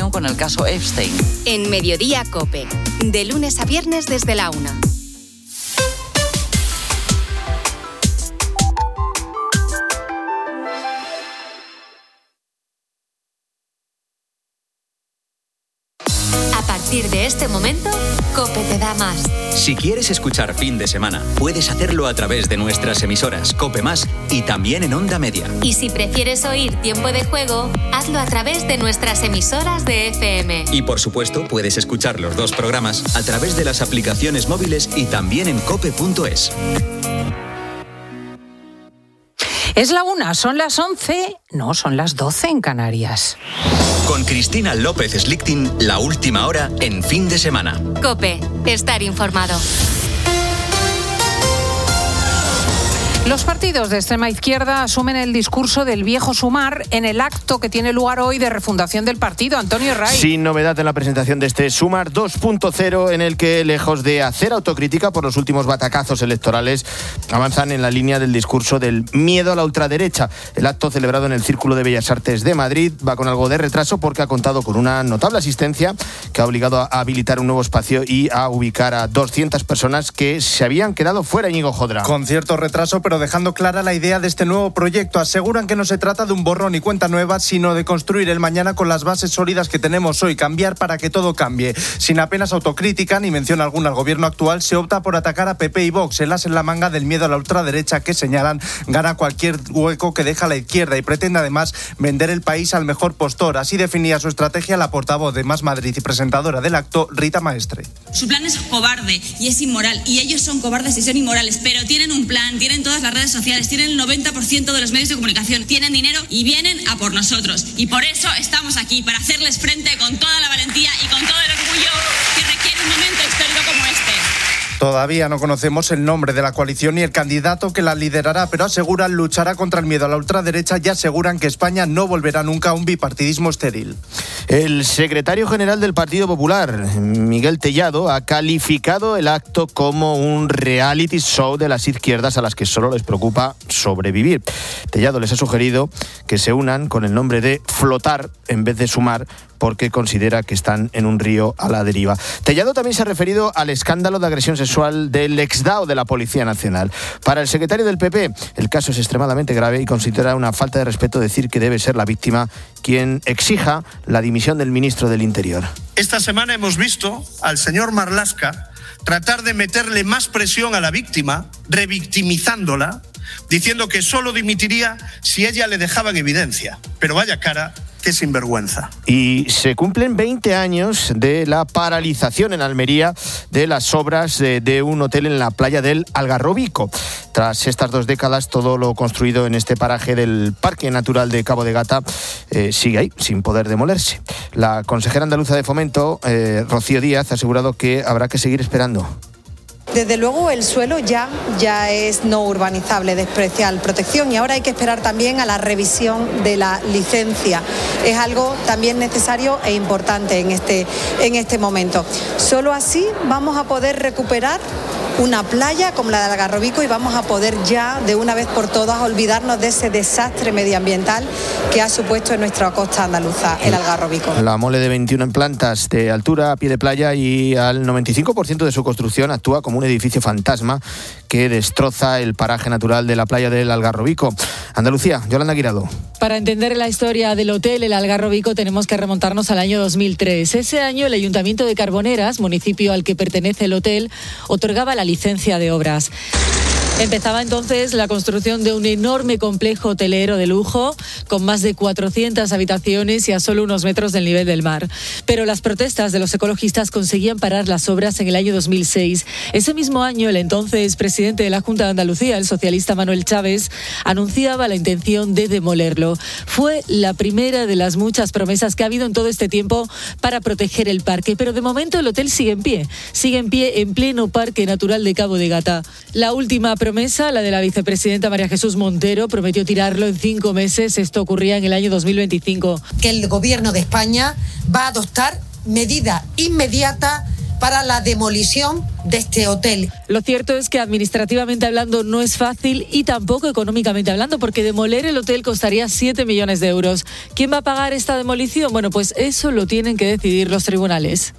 relación con el caso Epstein. En Mediodía COPE, de lunes a viernes desde la 1. A partir de este momento, COPE te da más. Si quieres escuchar Fin de Semana, puedes hacerlo a través de nuestras emisoras COPE Más y también en Onda Media. Y si prefieres oír Tiempo de Juego, hazlo a través de nuestras emisoras de FM. Y por supuesto, puedes escuchar los dos programas a través de las aplicaciones móviles y también en cope.es. Es la 1, son las 11, no, son las 12 en Canarias. Con Cristina López Slichting, la última hora en Fin de Semana. COPE, estar informado. Los partidos de extrema izquierda asumen el discurso del viejo Sumar en el acto que tiene lugar hoy de refundación del partido. Antonio Ray. Sin novedad en la presentación de este Sumar 2.0, en el que, lejos de hacer autocrítica por los últimos batacazos electorales, avanzan en la línea del discurso del miedo a la ultraderecha. El acto, celebrado en el Círculo de Bellas Artes de Madrid, va con algo de retraso porque ha contado con una notable asistencia que ha obligado a habilitar un nuevo espacio y a ubicar a 200 personas que se habían quedado fuera, Íñigo Jodra. Con cierto retraso, pero dejando clara la idea de este nuevo proyecto. Aseguran que no se trata de un borrón y cuenta nueva, sino de construir el mañana con las bases sólidas que tenemos hoy, cambiar para que todo cambie. Sin apenas autocrítica ni mención alguna al gobierno actual, se opta por atacar a PP y Vox, el as en la manga del miedo a la ultraderecha que, señalan, gana cualquier hueco que deja la izquierda y pretende además vender el país al mejor postor. Así definía su estrategia la portavoz de Más Madrid y presentadora del acto, Rita Maestre. Su plan es cobarde y es inmoral, y ellos son cobardes y son inmorales, pero tienen un plan, tienen todas las redes sociales, tienen el 90% de los medios de comunicación, tienen dinero y vienen a por nosotros. Y por eso estamos aquí, para hacerles frente con toda la valentía y con todo el orgullo que requiere un momento histórico como este. Todavía no conocemos el nombre de la coalición ni el candidato que la liderará, pero aseguran luchará contra el miedo a la ultraderecha y aseguran que España no volverá nunca a un bipartidismo estéril. El secretario general del Partido Popular, Miguel Tellado, ha calificado el acto como un reality show de las izquierdas a las que solo les preocupa sobrevivir. Tellado les ha sugerido que se unan con el nombre de flotar en vez de sumar, porque considera que están en un río a la deriva. Tellado también se ha referido al escándalo de agresión sexual del exdao de la Policía Nacional. Para el secretario del PP, el caso es extremadamente grave y considera una falta de respeto decir que debe ser la víctima quien exija la dimisión del ministro del Interior. Esta semana hemos visto al señor Marlaska tratar de meterle más presión a la víctima, revictimizándola, diciendo que solo dimitiría si ella le dejaba en evidencia. Pero vaya cara, qué sinvergüenza. Y se cumplen 20 años de la paralización en Almería de las obras de un hotel en la playa del Algarrobico. Tras estas 2 décadas, todo lo construido en este paraje del Parque Natural de Cabo de Gata sigue ahí, sin poder demolerse. La consejera andaluza de Fomento, Rocío Díaz, ha asegurado que habrá que seguir esperando. Desde luego el suelo ya es no urbanizable, de especial protección, y ahora hay que esperar también a la revisión de la licencia. Es algo también necesario e importante en este momento. Solo así vamos a poder recuperar una playa como la del Algarrobico y vamos a poder ya de una vez por todas olvidarnos de ese desastre medioambiental que ha supuesto en nuestra costa andaluza el Algarrobico. La mole de 21 plantas de altura a pie de playa y al 95% de su construcción actúa como un edificio fantasma que destroza el paraje natural de la playa del Algarrobico. Andalucía, Yolanda Guirado. Para entender la historia del hotel El Algarrobico tenemos que remontarnos al año 2003. Ese año el Ayuntamiento de Carboneras, municipio al que pertenece el hotel, otorgaba la licencia de obras. Empezaba entonces la construcción de un enorme complejo hotelero de lujo con más de 400 habitaciones y a solo unos metros del nivel del mar. Pero las protestas de los ecologistas conseguían parar las obras en el año 2006. Ese mismo año, el entonces presidente de la Junta de Andalucía, el socialista Manuel Chávez, anunciaba la intención de demolerlo. Fue la primera de las muchas promesas que ha habido en todo este tiempo para proteger el parque. Pero de momento el hotel sigue en pie en pleno Parque Natural de Cabo de Gata. La última promesa, la de la vicepresidenta María Jesús Montero, prometió tirarlo en 5 meses. Esto ocurría en el año 2025. Que el gobierno de España va a adoptar medida inmediata para la demolición de este hotel. Lo cierto es que administrativamente hablando no es fácil y tampoco económicamente hablando, porque demoler el hotel costaría 7 millones de euros. ¿Quién va a pagar esta demolición? Bueno, pues eso lo tienen que decidir los tribunales.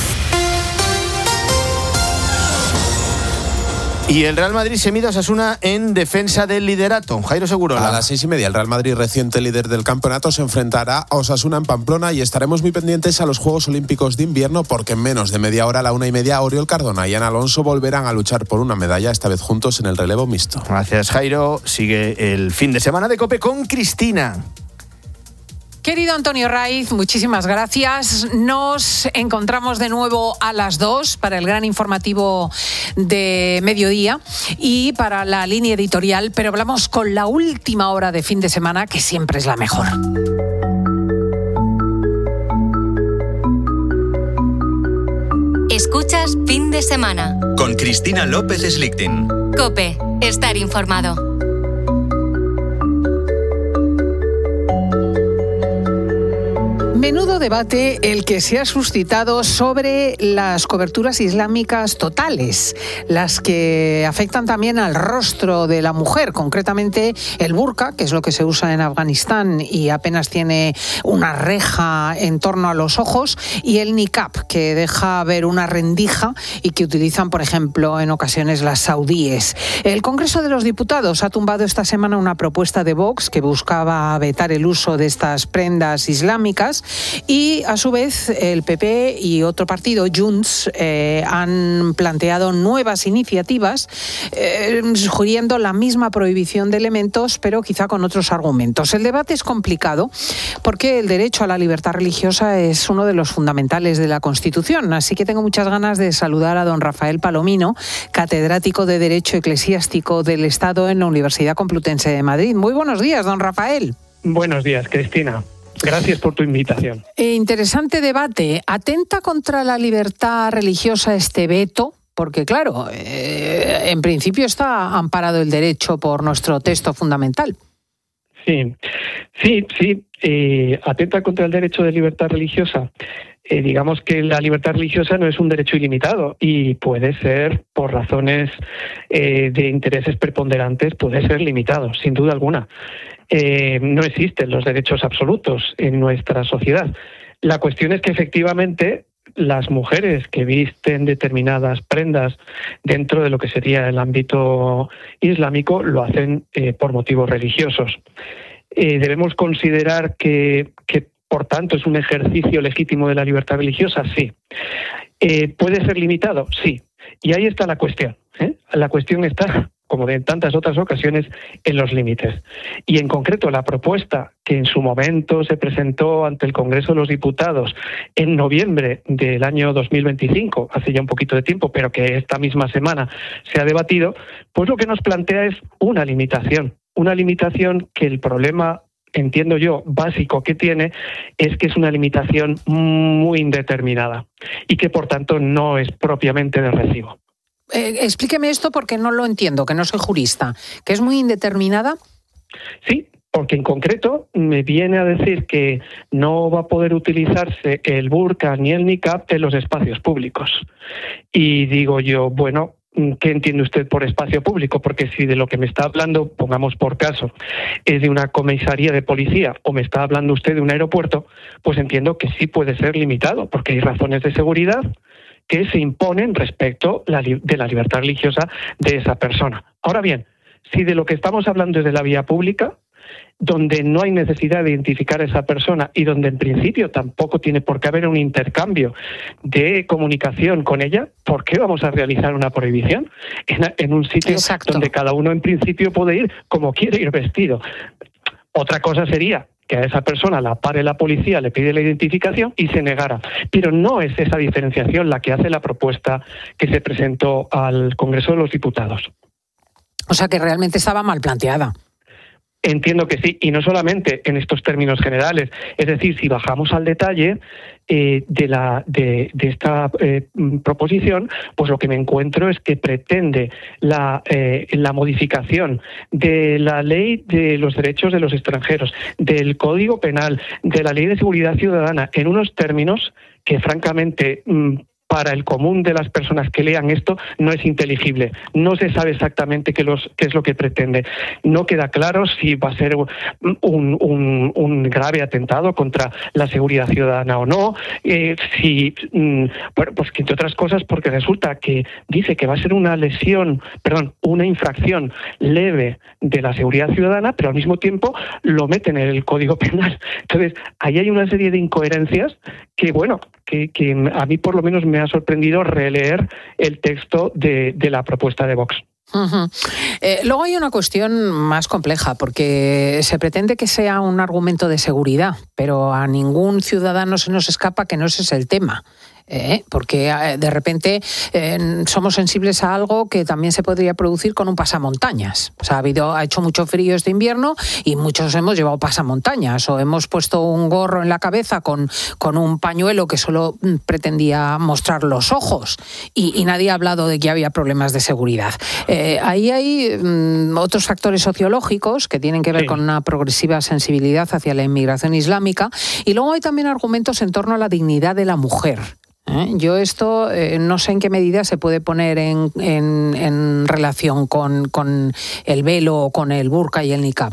Y el Real Madrid se mide a Osasuna en defensa del liderato. Jairo Segurola. A las 6:30, el Real Madrid, reciente líder del campeonato, se enfrentará a Osasuna en Pamplona y estaremos muy pendientes a los Juegos Olímpicos de Invierno, porque en menos de media hora, a la 1:30, Oriol Cardona y Ana Alonso volverán a luchar por una medalla, esta vez juntos en el relevo mixto. Gracias, Jairo. Sigue el fin de semana de COPE con Cristina. Querido Antonio Raiz, muchísimas gracias. Nos encontramos de nuevo a las 2 para el gran informativo de mediodía y para la línea editorial, pero hablamos con la última hora de fin de semana, que siempre es la mejor. Escuchas Fin de Semana con Cristina López Slichting. COPE, estar informado. Menudo debate el que se ha suscitado sobre las coberturas islámicas totales, las que afectan también al rostro de la mujer, concretamente el burka, que es lo que se usa en Afganistán y apenas tiene una reja en torno a los ojos, y el niqab, que deja ver una rendija y que utilizan, por ejemplo, en ocasiones las saudíes. El Congreso de los Diputados ha tumbado esta semana una propuesta de Vox que buscaba vetar el uso de estas prendas islámicas. Y a su vez el PP y otro partido, Junts, han planteado nuevas iniciativas sugiriendo la misma prohibición de elementos, pero quizá con otros argumentos. El debate es complicado porque el derecho a la libertad religiosa es uno de los fundamentales de la Constitución, así que tengo muchas ganas de saludar a don Rafael Palomino, catedrático de Derecho Eclesiástico del Estado en la Universidad Complutense de Madrid. Muy buenos días, don Rafael. Buenos días, Cristina. Gracias por tu invitación. Interesante debate. ¿Atenta contra la libertad religiosa este veto? Porque, claro, en principio está amparado el derecho por nuestro texto fundamental. Sí. Atenta contra el derecho de libertad religiosa. Digamos que la libertad religiosa no es un derecho ilimitado y puede ser, por razones de intereses preponderantes, puede ser limitado, sin duda alguna. No existen los derechos absolutos en nuestra sociedad. La cuestión es que efectivamente las mujeres que visten determinadas prendas dentro de lo que sería el ámbito islámico lo hacen por motivos religiosos. Debemos considerar que por tanto es un ejercicio legítimo de la libertad religiosa, sí. ¿Puede ser limitado? Sí. Y ahí está la cuestión. La cuestión está, como en tantas otras ocasiones, en los límites. Y en concreto la propuesta que en su momento se presentó ante el Congreso de los Diputados en noviembre del año 2025, hace ya un poquito de tiempo, pero que esta misma semana se ha debatido, pues lo que nos plantea es una limitación que el problema, entiendo yo, básico que tiene es que es una limitación muy indeterminada y que por tanto no es propiamente de recibo. Explíqueme esto porque no lo entiendo, que no soy jurista. ¿Que es muy indeterminada? Sí, porque en concreto me viene a decir que no va a poder utilizarse el burka ni el niqab en los espacios públicos. Y digo yo, bueno, ¿qué entiende usted por espacio público? Porque si de lo que me está hablando, pongamos por caso, es de una comisaría de policía o me está hablando usted de un aeropuerto, pues entiendo que sí puede ser limitado, porque hay razones de seguridad que se imponen respecto de la libertad religiosa de esa persona. Ahora bien, si de lo que estamos hablando es de la vía pública, donde no hay necesidad de identificar a esa persona y donde en principio tampoco tiene por qué haber un intercambio de comunicación con ella, ¿por qué vamos a realizar una prohibición en un sitio donde cada uno en principio puede ir como quiere ir vestido? Otra cosa sería que a esa persona la pare la policía, le pide la identificación y se negara. Pero no es esa diferenciación la que hace la propuesta que se presentó al Congreso de los Diputados. O sea que realmente estaba mal planteada. Entiendo que sí, y no solamente en estos términos generales. Es decir, si bajamos al detalle de esta proposición, pues lo que me encuentro es que pretende la modificación de la ley de los derechos de los extranjeros, del Código Penal, de la Ley de Seguridad Ciudadana, en unos términos que francamente para el común de las personas que lean esto no es inteligible. No se sabe exactamente qué es lo que pretende. No queda claro si va a ser un grave atentado contra la seguridad ciudadana o no. Bueno, pues que entre otras cosas, porque resulta que dice que va a ser una infracción leve de la seguridad ciudadana, pero al mismo tiempo lo meten en el Código Penal. Entonces, ahí hay una serie de incoherencias que, bueno, que a mí por lo menos me ha sorprendido releer el texto de la propuesta de Vox. Uh-huh. Luego hay una cuestión más compleja, porque se pretende que sea un argumento de seguridad, pero a ningún ciudadano se nos escapa que no ese es el tema. Porque de repente somos sensibles a algo que también se podría producir con un pasamontañas. O sea, ha hecho mucho frío este invierno y muchos hemos llevado pasamontañas o hemos puesto un gorro en la cabeza con un pañuelo que solo pretendía mostrar los ojos y nadie ha hablado de que había problemas de seguridad. Ahí hay otros factores sociológicos que tienen que ver con una progresiva sensibilidad hacia la inmigración islámica, y luego hay también argumentos en torno a la dignidad de la mujer. Yo esto no sé en qué medida se puede poner en relación con el velo o con el burka y el niqab.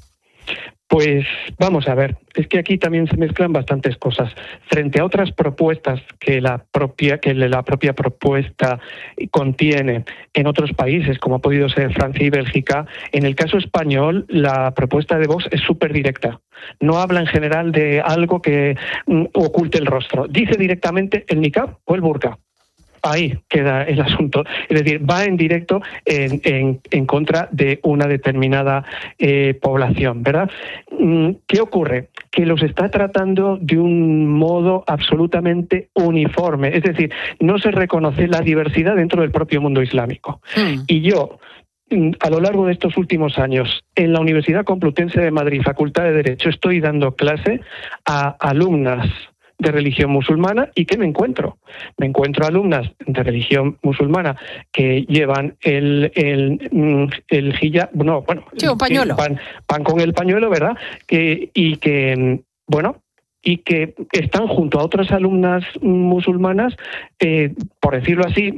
Pues vamos a ver, es que aquí también se mezclan bastantes cosas. Frente a otras propuestas que la propia propuesta contiene en otros países, como ha podido ser Francia y Bélgica, en el caso español la propuesta de Vox es súper directa. No habla en general de algo que oculte el rostro. Dice directamente el niqab o el burka. Ahí queda el asunto. Es decir, va en directo en contra de una determinada población, ¿verdad? ¿Qué ocurre? Que los está tratando de un modo absolutamente uniforme. Es decir, no se reconoce la diversidad dentro del propio mundo islámico. Y yo, a lo largo de estos últimos años, en la Universidad Complutense de Madrid, Facultad de Derecho, estoy dando clase a alumnas de religión musulmana. ¿Y qué me encuentro? Me encuentro alumnas de religión musulmana que llevan el hijab, un pañuelo. Van con el pañuelo, ¿verdad? Y que están junto a otras alumnas musulmanas, por decirlo así,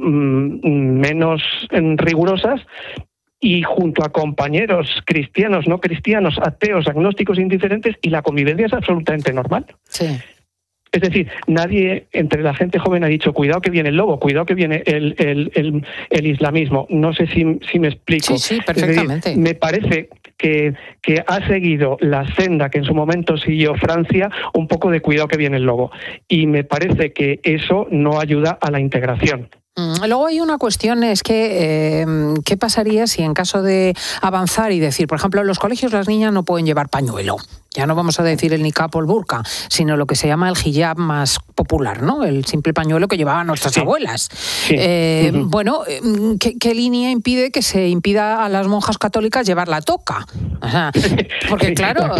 menos rigurosas, y junto a compañeros cristianos, no cristianos, ateos, agnósticos, indiferentes, y la convivencia es absolutamente normal. Sí. Es decir, nadie entre la gente joven ha dicho cuidado que viene el lobo, cuidado que viene el islamismo. No sé si me explico. Sí, perfectamente. Es decir, me parece que ha seguido la senda que en su momento siguió Francia, un poco de cuidado que viene el lobo. Y me parece que eso no ayuda a la integración. Luego hay una cuestión, es que ¿qué pasaría si en caso de avanzar y decir, por ejemplo, en los colegios las niñas no pueden llevar pañuelo? Ya no vamos a decir el niqab o el burka, sino lo que se llama el hijab más popular, ¿no? El simple pañuelo que llevaban nuestras abuelas. Sí. Bueno, ¿qué línea impide que se impida a las monjas católicas llevar la toca? O sea, porque claro,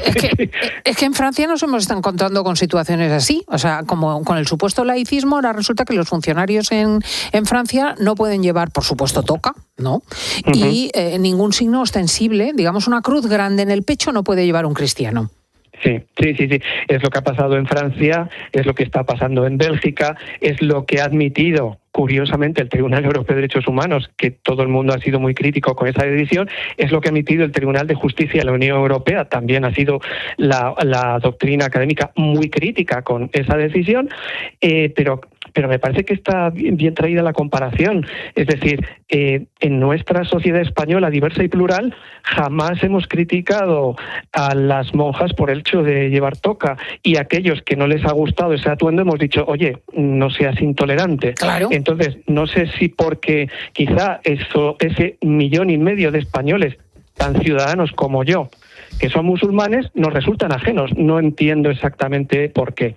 es que en Francia nos hemos estado encontrando con situaciones así. O sea, como con el supuesto laicismo, ahora resulta que los funcionarios en Francia no pueden llevar, por supuesto, toca, ¿no? Y ningún signo ostensible, digamos una cruz grande en el pecho, no puede llevar un cristiano. Sí. Es lo que ha pasado en Francia, es lo que está pasando en Bélgica, es lo que ha admitido, curiosamente, el Tribunal Europeo de Derechos Humanos, que todo el mundo ha sido muy crítico con esa decisión, es lo que ha emitido el Tribunal de Justicia de la Unión Europea. También ha sido la doctrina académica muy crítica con esa decisión, pero me parece que está bien traída la comparación. Es decir, en nuestra sociedad española diversa y plural jamás hemos criticado a las monjas por el hecho de llevar toca, y a aquellos que no les ha gustado ese atuendo hemos dicho, oye, no seas intolerante. Claro. Entonces, no sé si porque quizá ese 1,5 millones de españoles tan ciudadanos como yo, que son musulmanes, nos resultan ajenos. No entiendo exactamente por qué.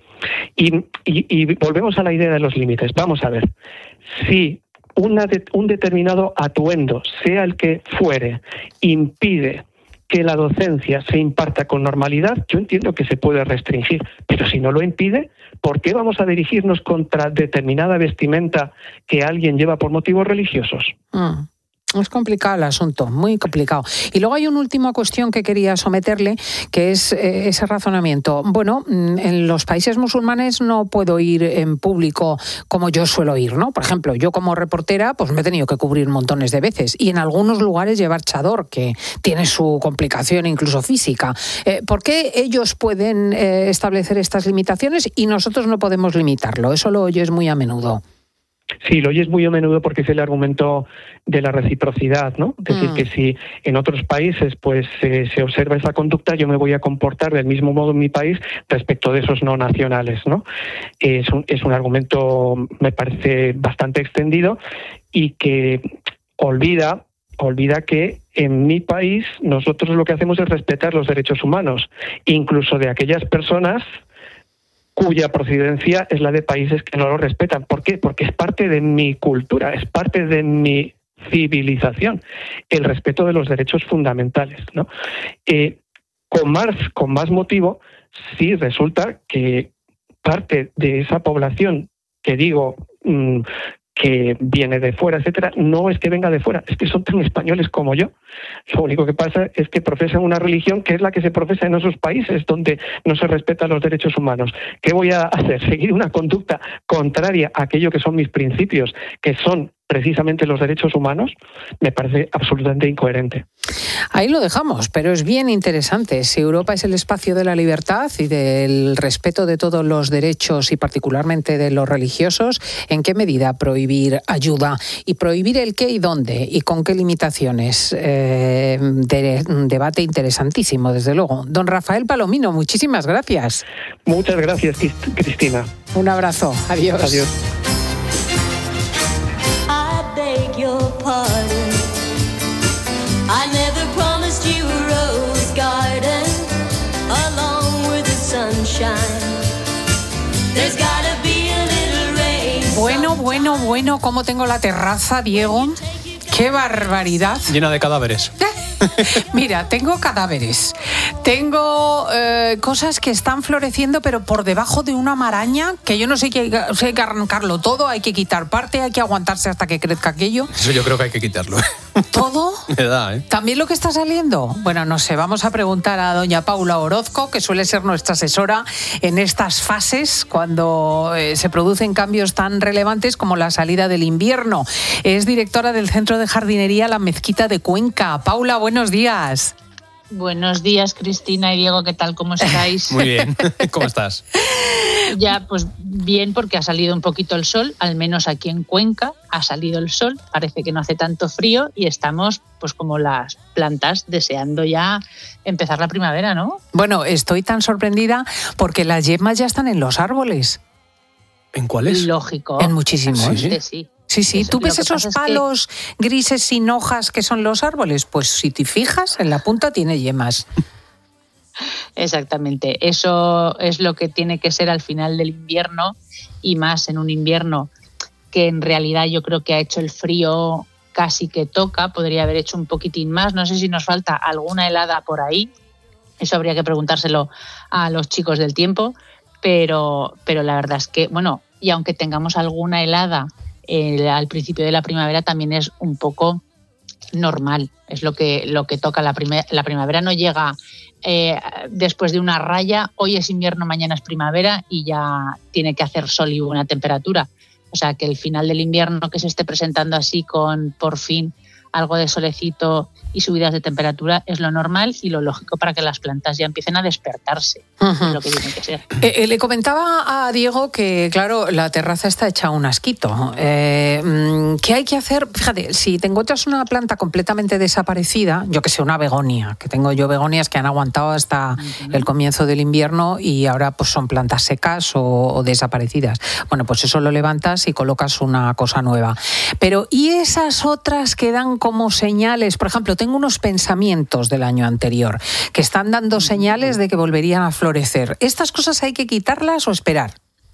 Y volvemos a la idea de los límites. Vamos a ver. Si un determinado atuendo, sea el que fuere, impide que la docencia se imparta con normalidad, yo entiendo que se puede restringir. Pero si no lo impide, ¿por qué vamos a dirigirnos contra determinada vestimenta que alguien lleva por motivos religiosos? Es complicado el asunto, muy complicado. Y luego hay una última cuestión que quería someterle, que es ese razonamiento. Bueno, en los países musulmanes no puedo ir en público como yo suelo ir, ¿no? Por ejemplo, yo como reportera pues me he tenido que cubrir montones de veces y en algunos lugares llevar chador, que tiene su complicación incluso física. ¿Por qué ellos pueden establecer estas limitaciones y nosotros no podemos limitarlo? Eso lo oyes muy a menudo. Sí, lo oyes muy a menudo porque es el argumento de la reciprocidad, ¿no? Es decir, que si en otros países pues se observa esa conducta, yo me voy a comportar del mismo modo en mi país respecto de esos no nacionales, ¿no? Es un argumento, me parece, bastante extendido y que olvida que en mi país nosotros lo que hacemos es respetar los derechos humanos, incluso de aquellas personas cuya procedencia es la de países que no lo respetan. ¿Por qué? Porque es parte de mi cultura, es parte de mi civilización, el respeto de los derechos fundamentales, ¿no? Con más motivo, sí resulta que parte de esa población que digo que viene de fuera, etcétera, no es que venga de fuera, es que son tan españoles como yo. Lo único que pasa es que profesan una religión que es la que se profesa en esos países donde no se respetan los derechos humanos. ¿Qué voy a hacer? ¿Seguir una conducta contraria a aquello que son mis principios, que son precisamente los derechos humanos? Me parece absolutamente incoherente. Ahí lo dejamos, pero es bien interesante. Si Europa es el espacio de la libertad y del respeto de todos los derechos y particularmente de los religiosos, ¿en qué medida prohibir ayuda? ¿Y prohibir el qué y dónde? ¿Y con qué limitaciones? Un debate interesantísimo, desde luego. Don Rafael Palomino, muchísimas gracias. Muchas gracias, Cristina. Un abrazo. Adiós. Adiós. Your pardon. I never promised you a rose garden along with the sunshine. There's gotta be a little rain. Bueno, ¿cómo tengo la terraza, Diego? ¡Qué barbaridad! Llena de cadáveres. Mira, tengo cadáveres, tengo cosas que están floreciendo, pero por debajo de una maraña, que yo no sé, hay que arrancarlo todo, hay que quitar parte, hay que aguantarse hasta que crezca aquello. Eso yo creo que hay que quitarlo. ¿Todo? Me da, ¿eh? ¿También lo que está saliendo? Bueno, no sé, vamos a preguntar a doña Paula Orozco, que suele ser nuestra asesora en estas fases, cuando se producen cambios tan relevantes como la salida del invierno. Es directora del Centro de Jardinería La Mezquita de Cuenca. Paula, buenos días. Buenos días, Cristina y Diego, ¿qué tal? ¿Cómo estáis? Muy bien, ¿cómo estás? Ya, pues bien, porque ha salido un poquito el sol, al menos aquí en Cuenca ha salido el sol, parece que no hace tanto frío y estamos, pues como las plantas, deseando ya empezar la primavera, ¿no? Bueno, estoy tan sorprendida porque las yemas ya están en los árboles. ¿En cuáles? Lógico. En muchísimos. Sí. Sí, ¿tú ves esos palos grises sin hojas que son los árboles? Pues si te fijas, en la punta tiene yemas. Exactamente, eso es lo que tiene que ser al final del invierno y más en un invierno que en realidad yo creo que ha hecho el frío casi que toca, podría haber hecho un poquitín más, no sé si nos falta alguna helada por ahí, eso habría que preguntárselo a los chicos del tiempo, pero la verdad es que, bueno, y aunque tengamos alguna helada al principio de la primavera también es un poco normal, es lo que toca la primavera, no llega después de una raya, hoy es invierno, mañana es primavera y ya tiene que hacer sol y buena temperatura, o sea que el final del invierno que se esté presentando así con por fin algo de solecito y subidas de temperatura es lo normal y lo lógico para que las plantas ya empiecen a despertarse. Uh-huh. Es lo que tiene que ser. Le comentaba a Diego que, claro, la terraza está hecha un asquito. ¿Qué hay que hacer? Fíjate, si te encuentras una planta completamente desaparecida, yo que sé, una begonia, que tengo yo begonias que han aguantado hasta el comienzo del invierno y ahora pues son plantas secas o desaparecidas. Bueno, pues eso lo levantas y colocas una cosa nueva. Pero ¿y esas otras que dan como señales? Por ejemplo, tengo unos pensamientos del año anterior que están dando señales de que volverían a florecer. ¿Estas cosas hay que quitarlas o esperar?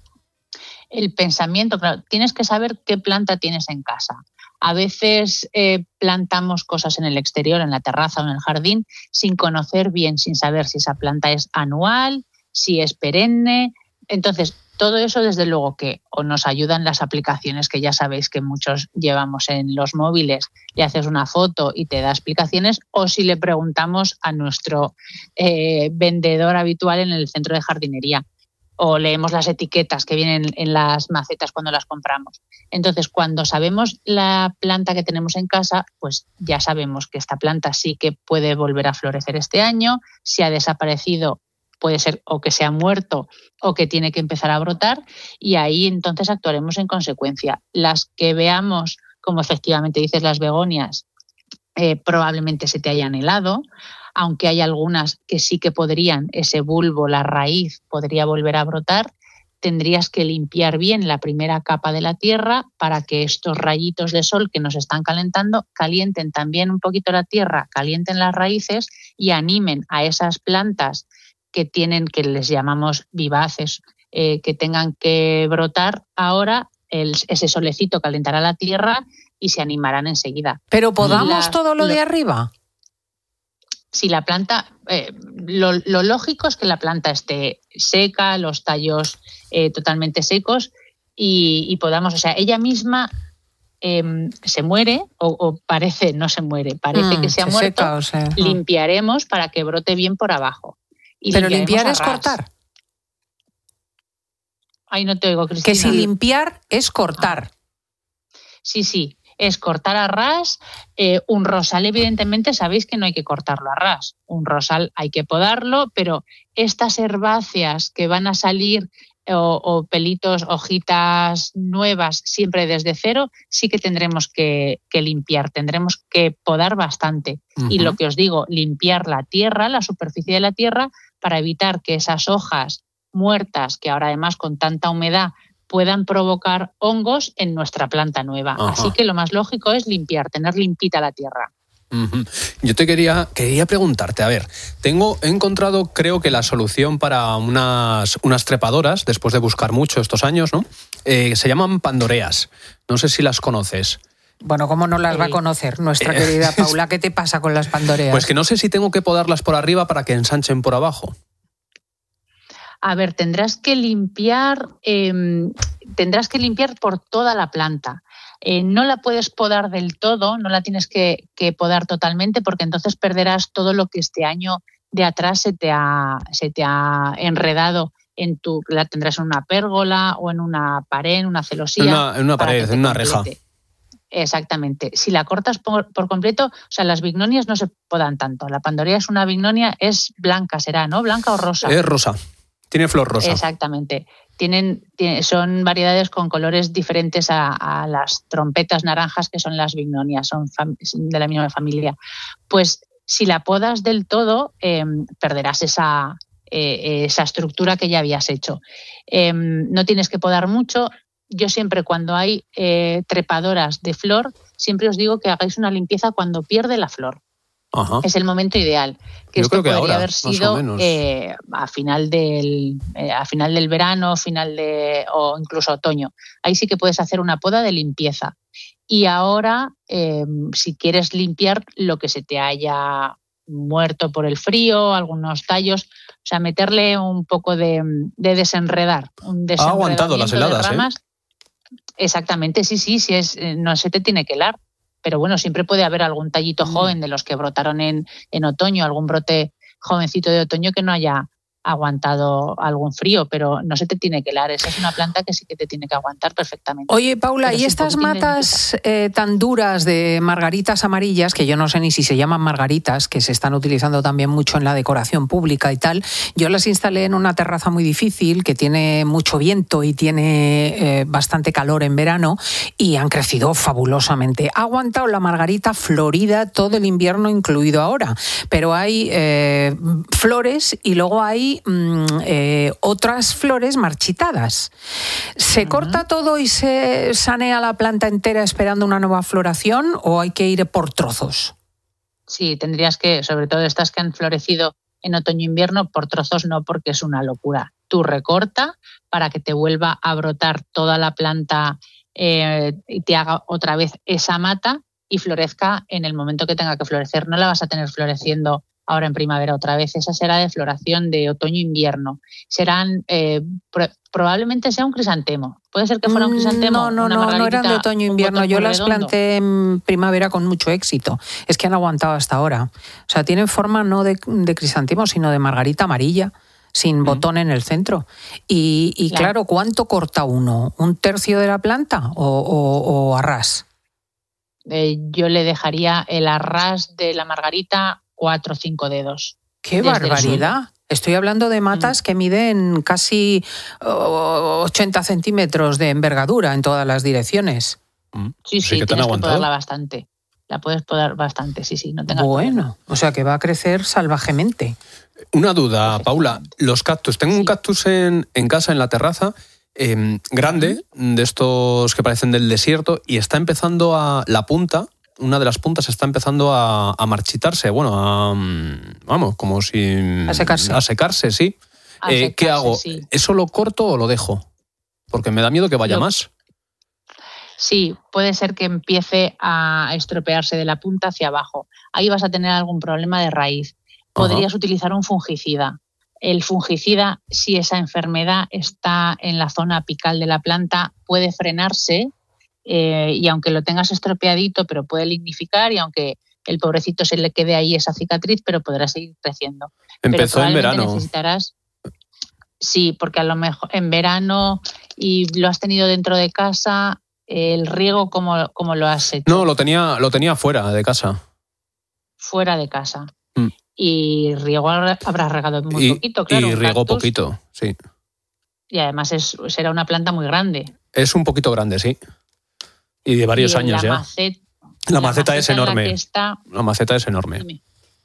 El pensamiento, claro, tienes que saber qué planta tienes en casa. A veces plantamos cosas en el exterior, en la terraza o en el jardín, sin conocer bien, sin saber si esa planta es anual, si es perenne. Entonces, Todo eso, desde luego, que o nos ayudan las aplicaciones que ya sabéis que muchos llevamos en los móviles, le haces una foto y te da explicaciones, o si le preguntamos a nuestro vendedor habitual en el centro de jardinería, o leemos las etiquetas que vienen en las macetas cuando las compramos. Entonces, cuando sabemos la planta que tenemos en casa, pues ya sabemos que esta planta sí que puede volver a florecer este año, si ha desaparecido puede ser o que se ha muerto o que tiene que empezar a brotar, y ahí entonces actuaremos en consecuencia. Las que veamos, como efectivamente dices, las begonias, probablemente se te hayan helado, aunque hay algunas que sí que podrían, ese bulbo, la raíz, podría volver a brotar. Tendrías que limpiar bien la primera capa de la tierra para que estos rayitos de sol que nos están calentando calienten también un poquito la tierra, calienten las raíces y animen a esas plantas que les llamamos vivaces, que tengan que brotar ahora. Ese solecito calentará la tierra y se animarán enseguida. ¿Pero podamos todo lo de arriba? Si la planta, lo lógico es que la planta esté seca, los tallos totalmente secos y podamos, o sea, ella misma se muere o parece, no se muere, parece que se ha muerto, limpiaremos para que brote bien por abajo. Pero limpiar es cortar. Ay, no te oigo, Cristina. Que si limpiar es cortar. Sí, es cortar a ras. Un rosal, evidentemente, sabéis que no hay que cortarlo a ras. Un rosal hay que podarlo, pero estas herbáceas que van a salir o pelitos, hojitas nuevas, siempre desde cero, sí que tendremos que limpiar, tendremos que podar bastante. Uh-huh. Y lo que os digo, limpiar la tierra, la superficie de la tierra, para evitar que esas hojas muertas, que ahora además con tanta humedad puedan provocar hongos en nuestra planta nueva. Uh-huh. Así que lo más lógico es limpiar, tener limpita la tierra. Uh-huh. Yo te quería preguntarte, a ver, he encontrado, creo que la solución para unas trepadoras, después de buscar mucho estos años, ¿no? Se llaman pandoreas. No sé si las conoces. Bueno, ¿cómo no las va a conocer nuestra querida Paula? ¿Qué te pasa con las pandoreas? Pues que no sé si tengo que podarlas por arriba para que ensanchen por abajo. A ver, tendrás que limpiar por toda la planta. No la puedes podar del todo, no la tienes que podar totalmente, porque entonces perderás todo lo que este año de atrás se te ha enredado la tendrás en una pérgola o en una pared, en una celosía. En una pared, en una reja. Exactamente. Si la cortas por completo, o sea, las bignonias no se podan tanto. La pandorea es una bignonia, es blanca, será, ¿no? ¿Blanca o rosa? Es rosa. Tiene flor rosa. Exactamente. Son variedades con colores diferentes a las trompetas naranjas, que son las bignonias, son de la misma familia. Pues si la podas del todo, perderás esa estructura que ya habías hecho. No tienes que podar mucho. Yo siempre, cuando hay trepadoras de flor, siempre os digo que hagáis una limpieza cuando pierde la flor. Ajá. Es el momento ideal. Que yo esto creo que podría ahora, haber sido a final del verano, o incluso otoño. Ahí sí que puedes hacer una poda de limpieza. Y ahora, si quieres limpiar lo que se te haya muerto por el frío, algunos tallos, o sea, meterle un poco de desenredar. Ha aguantado las heladas, ramas. Exactamente, sí, no se te tiene que helar. Pero bueno, siempre puede haber algún tallito joven de los que brotaron en otoño, algún brote jovencito de otoño que no haya aguantado algún frío, pero no se te tiene que helar. Esa es una planta que sí que te tiene que aguantar perfectamente. Oye, Paula, pero ¿y estas matas tan duras de margaritas amarillas, que yo no sé ni si se llaman margaritas, que se están utilizando también mucho en la decoración pública y tal? Yo las instalé en una terraza muy difícil, que tiene mucho viento y tiene bastante calor en verano, y han crecido fabulosamente. Ha aguantado la margarita florida todo el invierno, incluido ahora, pero hay flores y luego hay otras flores marchitadas. ¿Se corta todo y se sanea la planta entera esperando una nueva floración, o hay que ir por trozos? Sí, tendrías que, sobre todo estas que han florecido en otoño-invierno, por trozos no, porque es una locura. Tú recorta para que te vuelva a brotar toda la planta y te haga otra vez esa mata y florezca en el momento que tenga que florecer. No la vas a tener floreciendo ahora en primavera otra vez. Esa será de floración de otoño-invierno. Serán, probablemente sea un crisantemo. ¿Puede ser que fuera un crisantemo? No eran de otoño-invierno. Yo las planté en primavera con mucho éxito. Es que han aguantado hasta ahora. O sea, tienen forma no de crisantemo, sino de margarita amarilla, sin botón en el centro. Y claro, ¿cuánto corta uno? ¿Un tercio de la planta o a ras? Yo le dejaría el arras de la margarita 4 o 5 dedos. ¡Qué barbaridad! Estoy hablando de matas que miden casi 80 centímetros de envergadura en todas las direcciones. Sí, tienes que podarla bastante. La puedes podar bastante, sí, no tengas problema. O sea que va a crecer salvajemente. Una duda, Paula. Los cactus. Tengo un cactus en casa, en la terraza, grande, de estos que parecen del desierto, y está empezando la punta, una de las puntas está empezando a marchitarse. Bueno, como si... A secarse. A secarse, sí. ¿Qué hago? Sí. ¿Eso lo corto o lo dejo? Porque me da miedo que vaya más. Sí, puede ser que empiece a estropearse de la punta hacia abajo. Ahí vas a tener algún problema de raíz. Podrías utilizar un fungicida. El fungicida, si esa enfermedad está en la zona apical de la planta, puede frenarse y aunque lo tengas estropeadito, pero puede lignificar, y aunque el pobrecito se le quede ahí esa cicatriz, pero podrá seguir creciendo. Empezó en verano. Necesitarás... Sí, porque a lo mejor en verano y lo has tenido dentro de casa. ¿El riego cómo lo has hecho? No, lo tenía fuera de casa. Fuera de casa. Y riego habrás regado muy poquito, claro. Y riego poquito, sí. Y además será una planta muy grande. Es un poquito grande, sí. Y de varios años ya. La maceta es enorme. La maceta es enorme. Dime.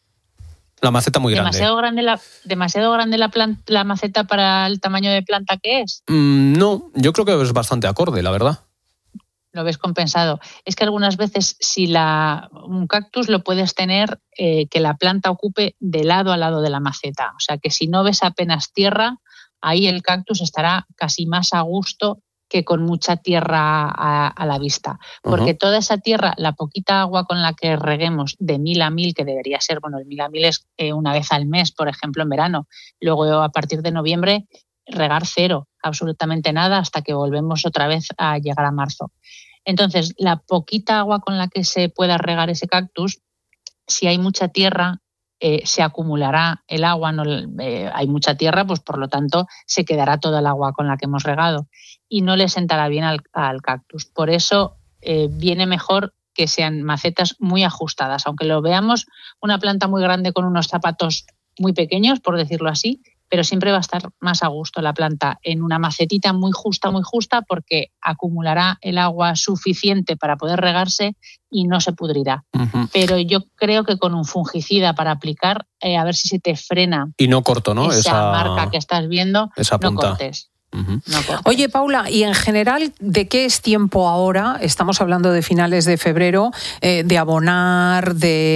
La maceta muy grande. ¿Demasiado grande la maceta para el tamaño de planta que es? No, yo creo que es bastante acorde, la verdad. Lo ves compensado. Es que algunas veces si un cactus lo puedes tener que la planta ocupe de lado a lado de la maceta. O sea que si no ves apenas tierra, ahí el cactus estará casi más a gusto que con mucha tierra a la vista. Porque toda esa tierra, la poquita agua con la que reguemos de 1000 a 1000, que debería ser, el 1000 a 1000 es una vez al mes, por ejemplo, en verano. Luego a partir de noviembre regar 0, absolutamente nada, hasta que volvemos otra vez a llegar a marzo. Entonces, la poquita agua con la que se pueda regar ese cactus, si hay mucha tierra, se acumulará el agua. Hay mucha tierra, pues por lo tanto se quedará toda el agua con la que hemos regado y no le sentará bien al cactus. Por eso viene mejor que sean macetas muy ajustadas. Aunque lo veamos una planta muy grande con unos zapatos muy pequeños, por decirlo así, pero siempre va a estar más a gusto la planta en una macetita muy justa, porque acumulará el agua suficiente para poder regarse y no se pudrirá. Pero yo creo que con un fungicida para aplicar, a ver si se te frena. Y no corto, ¿no? Esa marca que estás viendo, esa punta. No cortes. Oye, Paula, y en general, ¿de qué es tiempo ahora? Estamos hablando de finales de febrero, de abonar,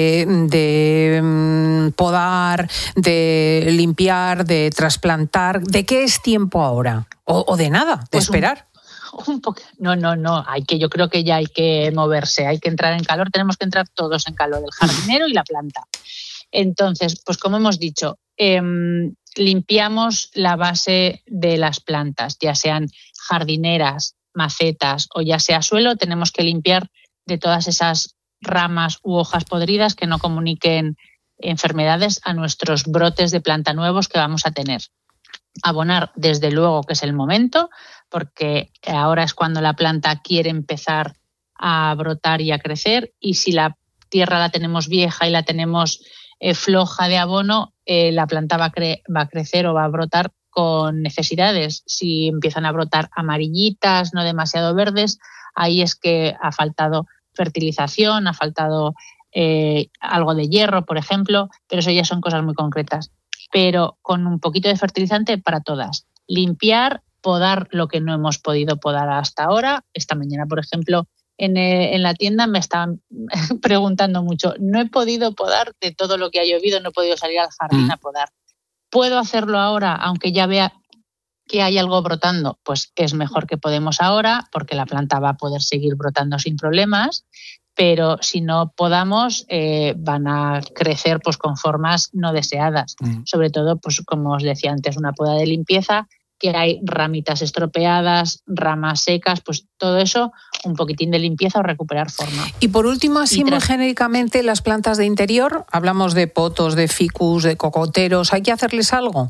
de podar, de limpiar, de trasplantar. ¿De qué es tiempo ahora? ¿O de nada? ¿De esperar? No. Yo creo que ya hay que moverse, hay que entrar en calor. Tenemos que entrar todos en calor, el jardinero y la planta. Entonces, pues como hemos dicho, limpiamos la base de las plantas, ya sean jardineras, macetas o ya sea suelo. Tenemos que limpiar de todas esas ramas u hojas podridas que no comuniquen enfermedades a nuestros brotes de planta nuevos que vamos a tener. Abonar, desde luego que es el momento, porque ahora es cuando la planta quiere empezar a brotar y a crecer, y si la tierra la tenemos vieja y la tenemos floja de abono, la planta va a crecer o va a brotar con necesidades. Si empiezan a brotar amarillitas, no demasiado verdes, ahí es que ha faltado fertilización, ha faltado algo de hierro, por ejemplo, pero eso ya son cosas muy concretas. Pero con un poquito de fertilizante para todas. Limpiar, podar lo que no hemos podido podar hasta ahora. Esta mañana, por ejemplo, en la tienda me estaban preguntando mucho. No he podido podar de todo lo que ha llovido, no he podido salir al jardín a podar. ¿Puedo hacerlo ahora, aunque ya vea que hay algo brotando? Pues es mejor que podemos ahora, porque la planta va a poder seguir brotando sin problemas. pero si no podamos van a crecer pues con formas no deseadas. Sobre todo, pues como os decía antes, una poda de limpieza, que hay ramitas estropeadas, ramas secas, pues todo eso, un poquitín de limpieza o recuperar forma. Y por último, así muy genéricamente, las plantas de interior, hablamos de potos, de ficus, de cocoteros, ¿hay que hacerles algo?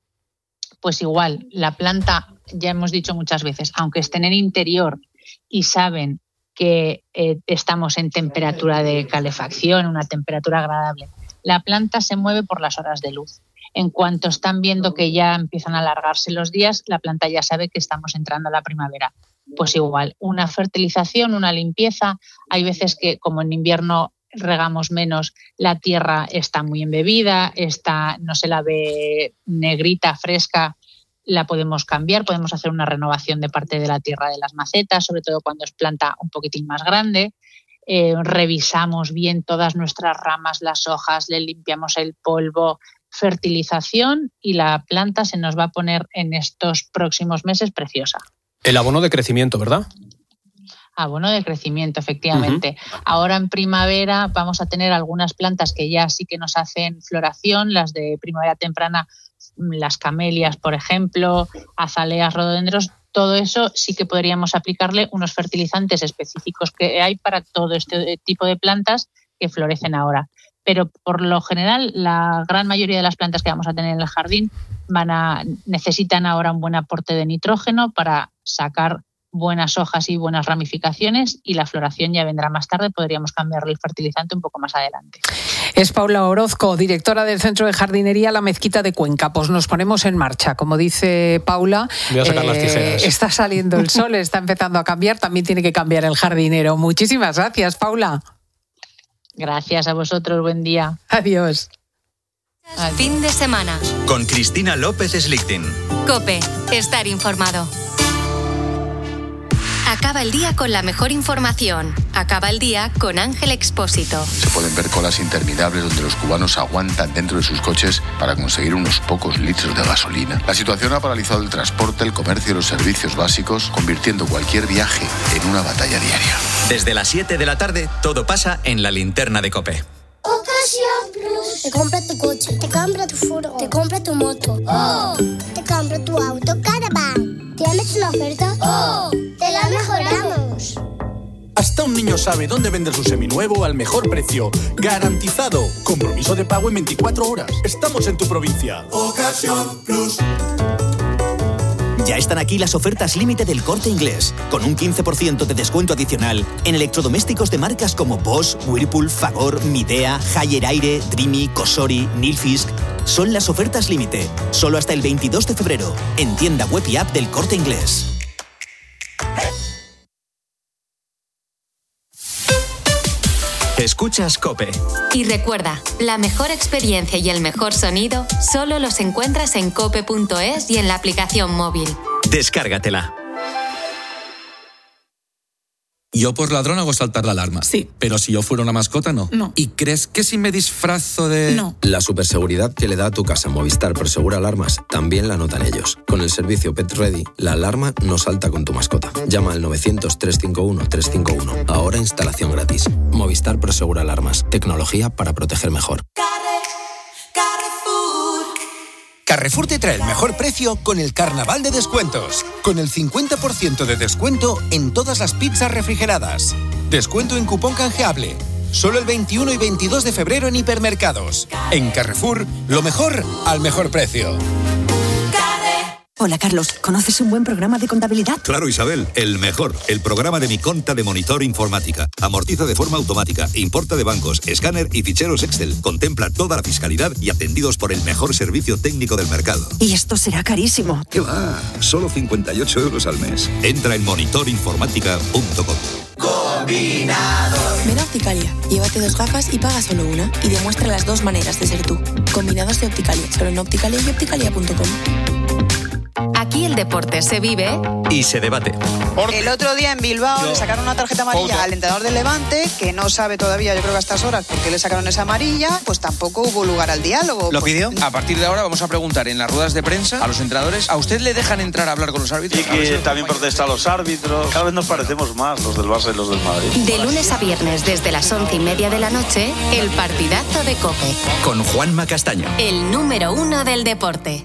Pues igual, la planta, ya hemos dicho muchas veces, aunque estén en interior y saben que estamos en temperatura de calefacción, una temperatura agradable, la planta se mueve por las horas de luz. En cuanto están viendo que ya empiezan a alargarse los días, la planta ya sabe que estamos entrando a la primavera. Pues igual, una fertilización, una limpieza. Hay veces que, como en invierno regamos menos, la tierra está muy embebida, no se la ve negrita, fresca, la podemos cambiar, podemos hacer una renovación de parte de la tierra de las macetas, sobre todo cuando es planta un poquitín más grande. Revisamos bien todas nuestras ramas, las hojas, le limpiamos el polvo, fertilización, y la planta se nos va a poner en estos próximos meses preciosa. El abono de crecimiento, ¿verdad? Abono de crecimiento, efectivamente. Ahora en primavera vamos a tener algunas plantas que ya sí que nos hacen floración, las de primavera temprana, las camelias, por ejemplo, azaleas, rododendros. Todo eso sí que podríamos aplicarle unos fertilizantes específicos que hay para todo este tipo de plantas que florecen ahora. Pero por lo general la gran mayoría de las plantas que vamos a tener en el jardín necesitan ahora un buen aporte de nitrógeno para sacar buenas hojas y buenas ramificaciones, y la floración ya vendrá más tarde, podríamos cambiarle el fertilizante un poco más adelante. Es Paula Orozco, directora del Centro de Jardinería La Mezquita de Cuenca. Pues nos ponemos en marcha, como dice Paula. Voy a sacar las tijeras. Está saliendo el sol, está empezando a cambiar, también tiene que cambiar el jardinero. Muchísimas gracias, Paula. Gracias a vosotros, buen día. Adiós. Fin de semana. Con Cristina López Slichting. COPE. Estar informado. Acaba el día con la mejor información. Acaba el día con Ángel Expósito. Se pueden ver colas interminables donde los cubanos aguantan dentro de sus coches para conseguir unos pocos litros de gasolina. La situación ha paralizado el transporte, el comercio y los servicios básicos, convirtiendo cualquier viaje en una batalla diaria. Desde las 7 de la tarde, todo pasa en la linterna de COPE. Ocasión Plus. Te compra tu coche, te compra tu furgo, te compra tu moto. ¡Oh! Te compra tu auto Caravan. ¿Tienes una oferta? ¡Oh! ¡Te la mejoramos! Hasta un niño sabe dónde vender su seminuevo al mejor precio. ¡Garantizado! Compromiso de pago en 24 horas. Estamos en tu provincia. Ocasión Plus. Ya están aquí las ofertas límite del Corte Inglés, con un 15% de descuento adicional en electrodomésticos de marcas como Bosch, Whirlpool, Fagor, Midea, Haier Aire, Dreamy, Cosori, Nilfisk. Son las ofertas límite, solo hasta el 22 de febrero, en tienda web y app del Corte Inglés. Escuchas COPE. Y recuerda, la mejor experiencia y el mejor sonido solo los encuentras en cope.es y en la aplicación móvil. Descárgatela. Yo por ladrón hago saltar la alarma. Sí. Pero si yo fuera una mascota, no. No. ¿Y crees que si me disfrazo de...? No. La superseguridad que le da a tu casa Movistar Prosegura Alarmas también la notan ellos. Con el servicio Pet Ready, la alarma no salta con tu mascota. Llama al 900-351-351. Ahora instalación gratis. Movistar Prosegura Alarmas. Tecnología para proteger mejor. Carrefour te trae el mejor precio con el Carnaval de Descuentos. Con el 50% de descuento en todas las pizzas refrigeradas. Descuento en cupón canjeable. Solo el 21 y 22 de febrero en hipermercados. En Carrefour, lo mejor al mejor precio. Hola, Carlos. ¿Conoces un buen programa de contabilidad? Claro, Isabel, el mejor. El programa de Mi Conta de Monitor Informática. Amortiza de forma automática, importa de bancos, escáner y ficheros Excel. Contempla toda la fiscalidad y atendidos por el mejor servicio técnico del mercado. Y esto será carísimo. ¿Qué va? Solo 58 euros al mes. Entra en monitorinformática.com. Ven a Opticalia, llévate 2 gafas y paga solo una. Y demuestra las 2 maneras de ser tú. Combinados de Opticalia, solo en Opticalia y opticalia.com. Aquí Aquí el deporte se vive y se debate. El otro día en Bilbao le sacaron una tarjeta amarilla al entrenador del Levante, que no sabe todavía, yo creo que a estas horas, por qué le sacaron esa amarilla, pues tampoco hubo lugar al diálogo. ¿Lo pidió? A partir de ahora vamos a preguntar en las ruedas de prensa a los entrenadores, ¿a usted le dejan entrar a hablar con los árbitros? Y que también protesta a los árbitros. Cada vez nos parecemos más los del Barça y los del Madrid. de lunes a viernes desde las 11:30 de la noche, el partidazo de COPE. Con Juanma Castaño. El número 1 del deporte.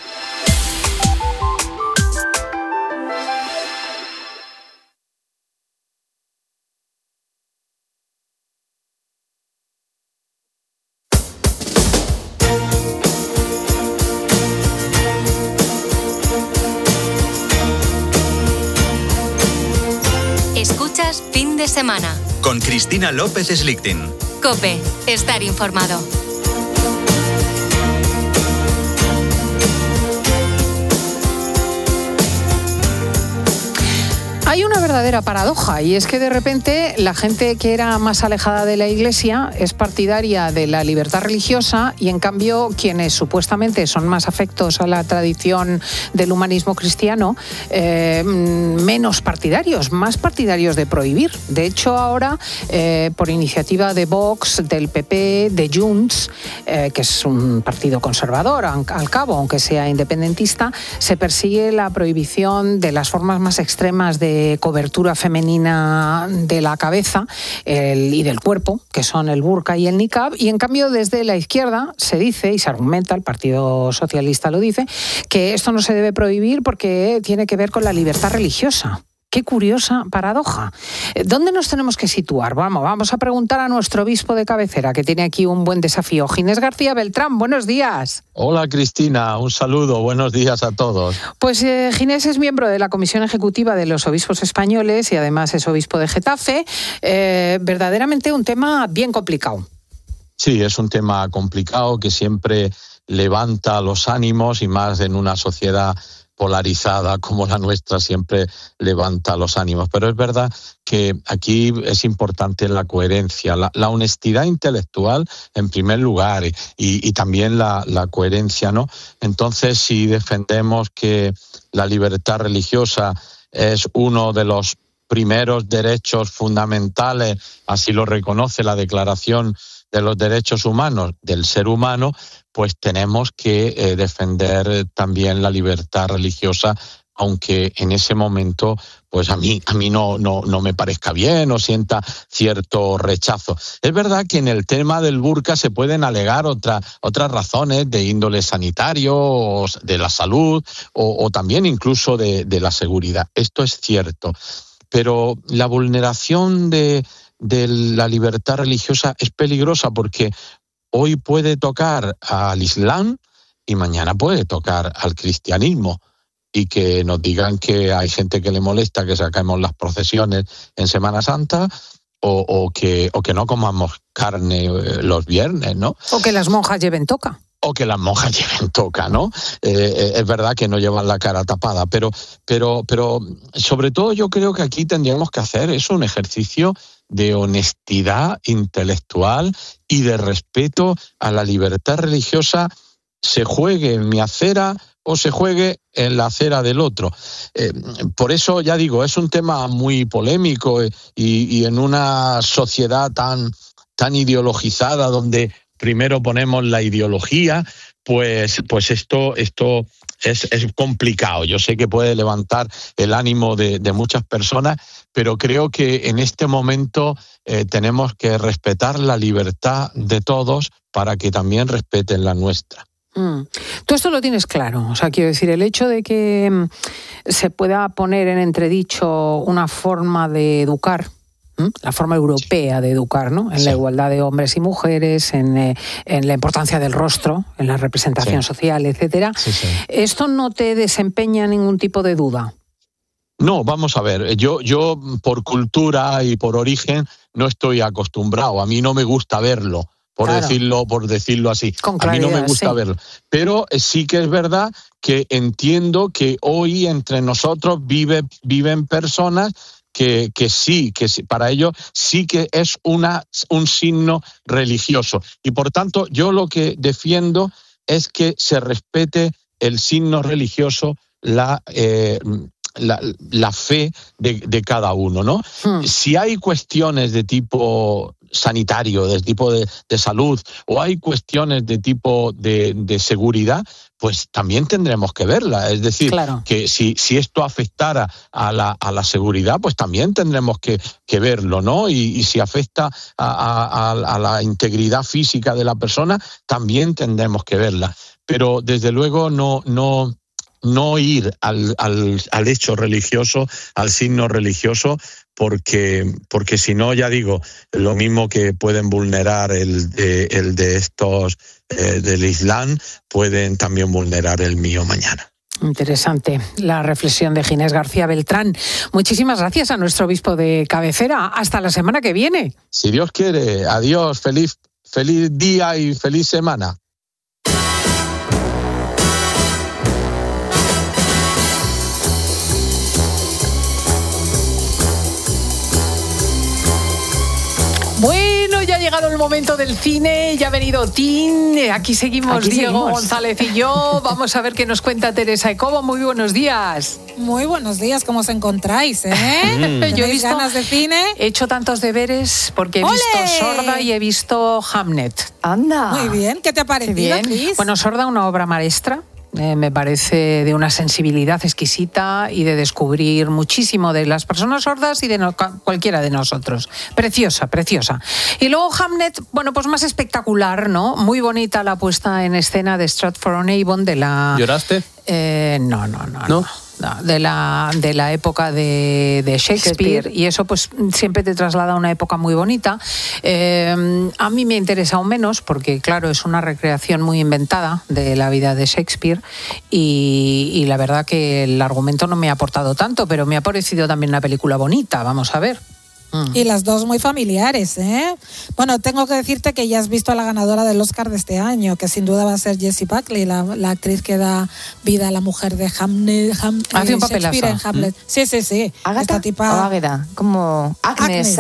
Escuchas Fin de Semana. Con Cristina López Slichting. COPE. Estar informado. Hay una verdadera paradoja, y es que de repente la gente que era más alejada de la Iglesia es partidaria de la libertad religiosa, y en cambio quienes supuestamente son más afectos a la tradición del humanismo cristiano, menos partidarios, más partidarios de prohibir. De hecho, ahora, por iniciativa de Vox, del PP, de Junts, que es un partido conservador al cabo, aunque sea independentista, se persigue la prohibición de las formas más extremas de cobertura femenina de la cabeza y del cuerpo, que son el burka y el niqab, y en cambio desde la izquierda se dice, y se argumenta, el Partido Socialista lo dice, que esto no se debe prohibir porque tiene que ver con la libertad religiosa. Qué curiosa paradoja. ¿Dónde nos tenemos que situar? Vamos a preguntar a nuestro obispo de cabecera, que tiene aquí un buen desafío. Ginés García Beltrán, buenos días. Hola Cristina, un saludo, buenos días a todos. Pues Ginés es miembro de la Comisión Ejecutiva de los Obispos Españoles y además es obispo de Getafe. Verdaderamente un tema bien complicado. Sí, es un tema complicado que siempre levanta los ánimos, y más en una sociedad polarizada como la nuestra siempre levanta los ánimos. Pero es verdad que aquí es importante la coherencia, la honestidad intelectual en primer lugar, y también la coherencia, ¿no? Entonces, si defendemos que la libertad religiosa es uno de los primeros derechos fundamentales, así lo reconoce la Declaración de los Derechos Humanos del ser humano, pues tenemos que defender también la libertad religiosa, aunque en ese momento pues a mí no me parezca bien o sienta cierto rechazo. Es verdad que en el tema del burka se pueden alegar otras razones de índole sanitario, o de la salud, o también incluso de la seguridad. Esto es cierto, pero la vulneración de la libertad religiosa es peligrosa, porque hoy puede tocar al Islam y mañana puede tocar al cristianismo, y que nos digan que hay gente que le molesta que saquemos las procesiones en Semana Santa, o que no comamos carne los viernes, ¿no? O que las monjas lleven toca. O que las monjas lleven toca, ¿no? Es verdad que no llevan la cara tapada, pero sobre todo yo creo que aquí tendríamos que hacer un ejercicio de honestidad intelectual y de respeto a la libertad religiosa, se juegue en mi acera o se juegue en la acera del otro. Por eso, ya digo, es un tema muy polémico, y en una sociedad tan ideologizada, donde primero ponemos la ideología, pues esto es complicado. Yo sé que puede levantar el ánimo de muchas personas, pero creo que en este momento tenemos que respetar la libertad de todos para que también respeten la nuestra. Tú esto lo tienes claro, o sea, quiero decir, el hecho de que se pueda poner en entredicho una forma de educar, la forma europea de educar, ¿no? En la igualdad de hombres y mujeres, en la importancia del rostro, en la representación social, etcétera. ¿Esto no te desempeña ningún tipo de duda? No, vamos a ver, yo por cultura y por origen no estoy acostumbrado, a mí no me gusta verlo. Por decirlo así. A mí no me gusta verlo. Pero sí que es verdad que entiendo que hoy entre nosotros viven personas que sí, para ellos sí que es un signo religioso. Y por tanto, yo lo que defiendo es que se respete el signo religioso la fe de cada uno, ¿no? Si hay cuestiones de tipo sanitario, de tipo de salud, o hay cuestiones de tipo de seguridad, pues también tendremos que verla. Es decir, claro, que si esto afectara a la seguridad, pues también tendremos que verlo, ¿no? Y si afecta a la integridad física de la persona, también tendremos que verla. Pero desde luego no ir al hecho religioso, al signo religioso, porque si no, ya digo, lo mismo que pueden vulnerar el de estos del Islam, pueden también vulnerar el mío mañana. Interesante la reflexión de Ginés García Beltrán. Muchísimas gracias a nuestro obispo de cabecera. Hasta la semana que viene. Si Dios quiere. Adiós, feliz día y feliz semana. Bueno, ya ha llegado el momento del cine, ya ha venido Tin, aquí seguimos Diego González y yo. Vamos a ver qué nos cuenta Teresa Ecobo. Muy buenos días. Muy buenos días, ¿cómo os encontráis? Yo he visto ganas de cine. He hecho tantos deberes porque he visto Sorda y he visto Hamnet. Anda. Muy bien, ¿qué te ha parecido, Cris? Bueno, Sorda, una obra maestra. Me parece de una sensibilidad exquisita y de descubrir muchísimo de las personas sordas y de cualquiera de nosotros. Preciosa, preciosa. Y luego Hamnet, bueno, pues más espectacular, ¿no? Muy bonita la puesta en escena de Stratford-on-Avon de la... ¿Lloraste? No. De la época de Shakespeare, y eso pues siempre te traslada a una época muy bonita. A mí me interesa aún menos porque claro, es una recreación muy inventada de la vida de Shakespeare y la verdad que el argumento no me ha aportado tanto, pero me ha parecido también una película bonita. Vamos a ver. Y las dos muy familiares, ¿eh? Bueno, tengo que decirte que ya has visto a la ganadora del Oscar de este año, que sin duda va a ser Jessie Buckley, la actriz que da vida a la mujer de Hamlet. Hace un papelazo. En Hamlet. Sí. ¿Ágata esta tipa... o Águeda? Como Agnes.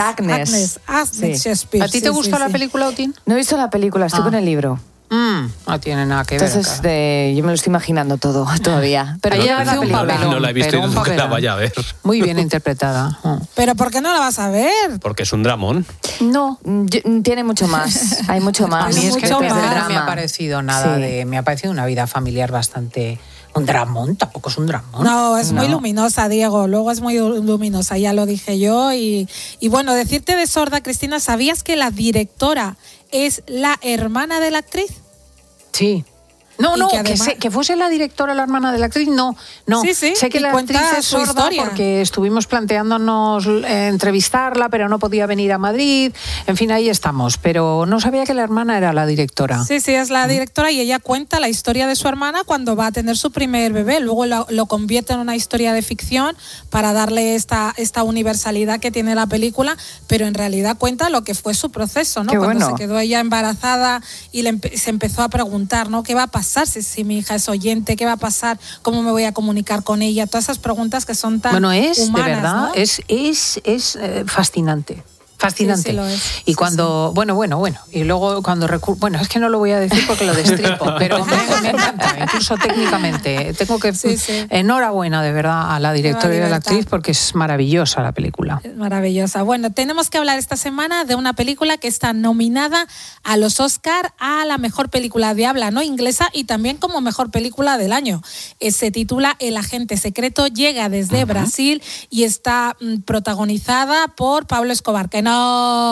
Sí. Shakespeare. ¿A ti te gustó la película, Otín? No he visto la película, estoy con el libro. No tiene nada que ver. Entonces, yo me lo estoy imaginando todo todavía. Pero ella hace un papelón. No la he visto y dudo que la vaya a ver. Muy bien interpretada. ¿Pero por qué no la vas a ver? Porque es un dramón. No, tiene mucho más. Hay mucho más. A mí es que no me ha parecido nada me ha parecido una vida familiar bastante... Un dramón, tampoco es un dramón. No, es muy luminosa, Diego. Luego es muy luminosa, ya lo dije yo. Y bueno, decirte de Sorda, Cristina, ¿sabías que la directora es la hermana de la actriz? Sí. No, que fuese la directora la hermana de la actriz, no. Sí, sé que la actriz es sorda porque estuvimos planteándonos entrevistarla, pero no podía venir a Madrid. En fin, ahí estamos. Pero no sabía que la hermana era la directora. Sí, es la directora y ella cuenta la historia de su hermana cuando va a tener su primer bebé. Luego lo convierte en una historia de ficción para darle esta universalidad que tiene la película, pero en realidad cuenta lo que fue su proceso, ¿no? Qué cuando bueno. se quedó ella embarazada y se empezó a preguntar, ¿no? ¿Qué va a pasar si mi hija es oyente? ¿Qué va a pasar? ¿Cómo me voy a comunicar con ella? Todas esas preguntas que son tan humanas, de verdad, ¿no? es fascinante. Fascinante. Sí, lo es. Y cuando, bueno, y luego cuando bueno, es que no lo voy a decir porque lo destripo, pero me encanta, incluso técnicamente. Tengo que enhorabuena de verdad a la directora y a la actriz porque es maravillosa la película. Es maravillosa. Bueno, tenemos que hablar esta semana de una película que está nominada a los Oscar a la mejor película de habla no inglesa y también como mejor película del año. Se titula El agente secreto, llega desde Brasil y está protagonizada por Pablo Escobar, que no.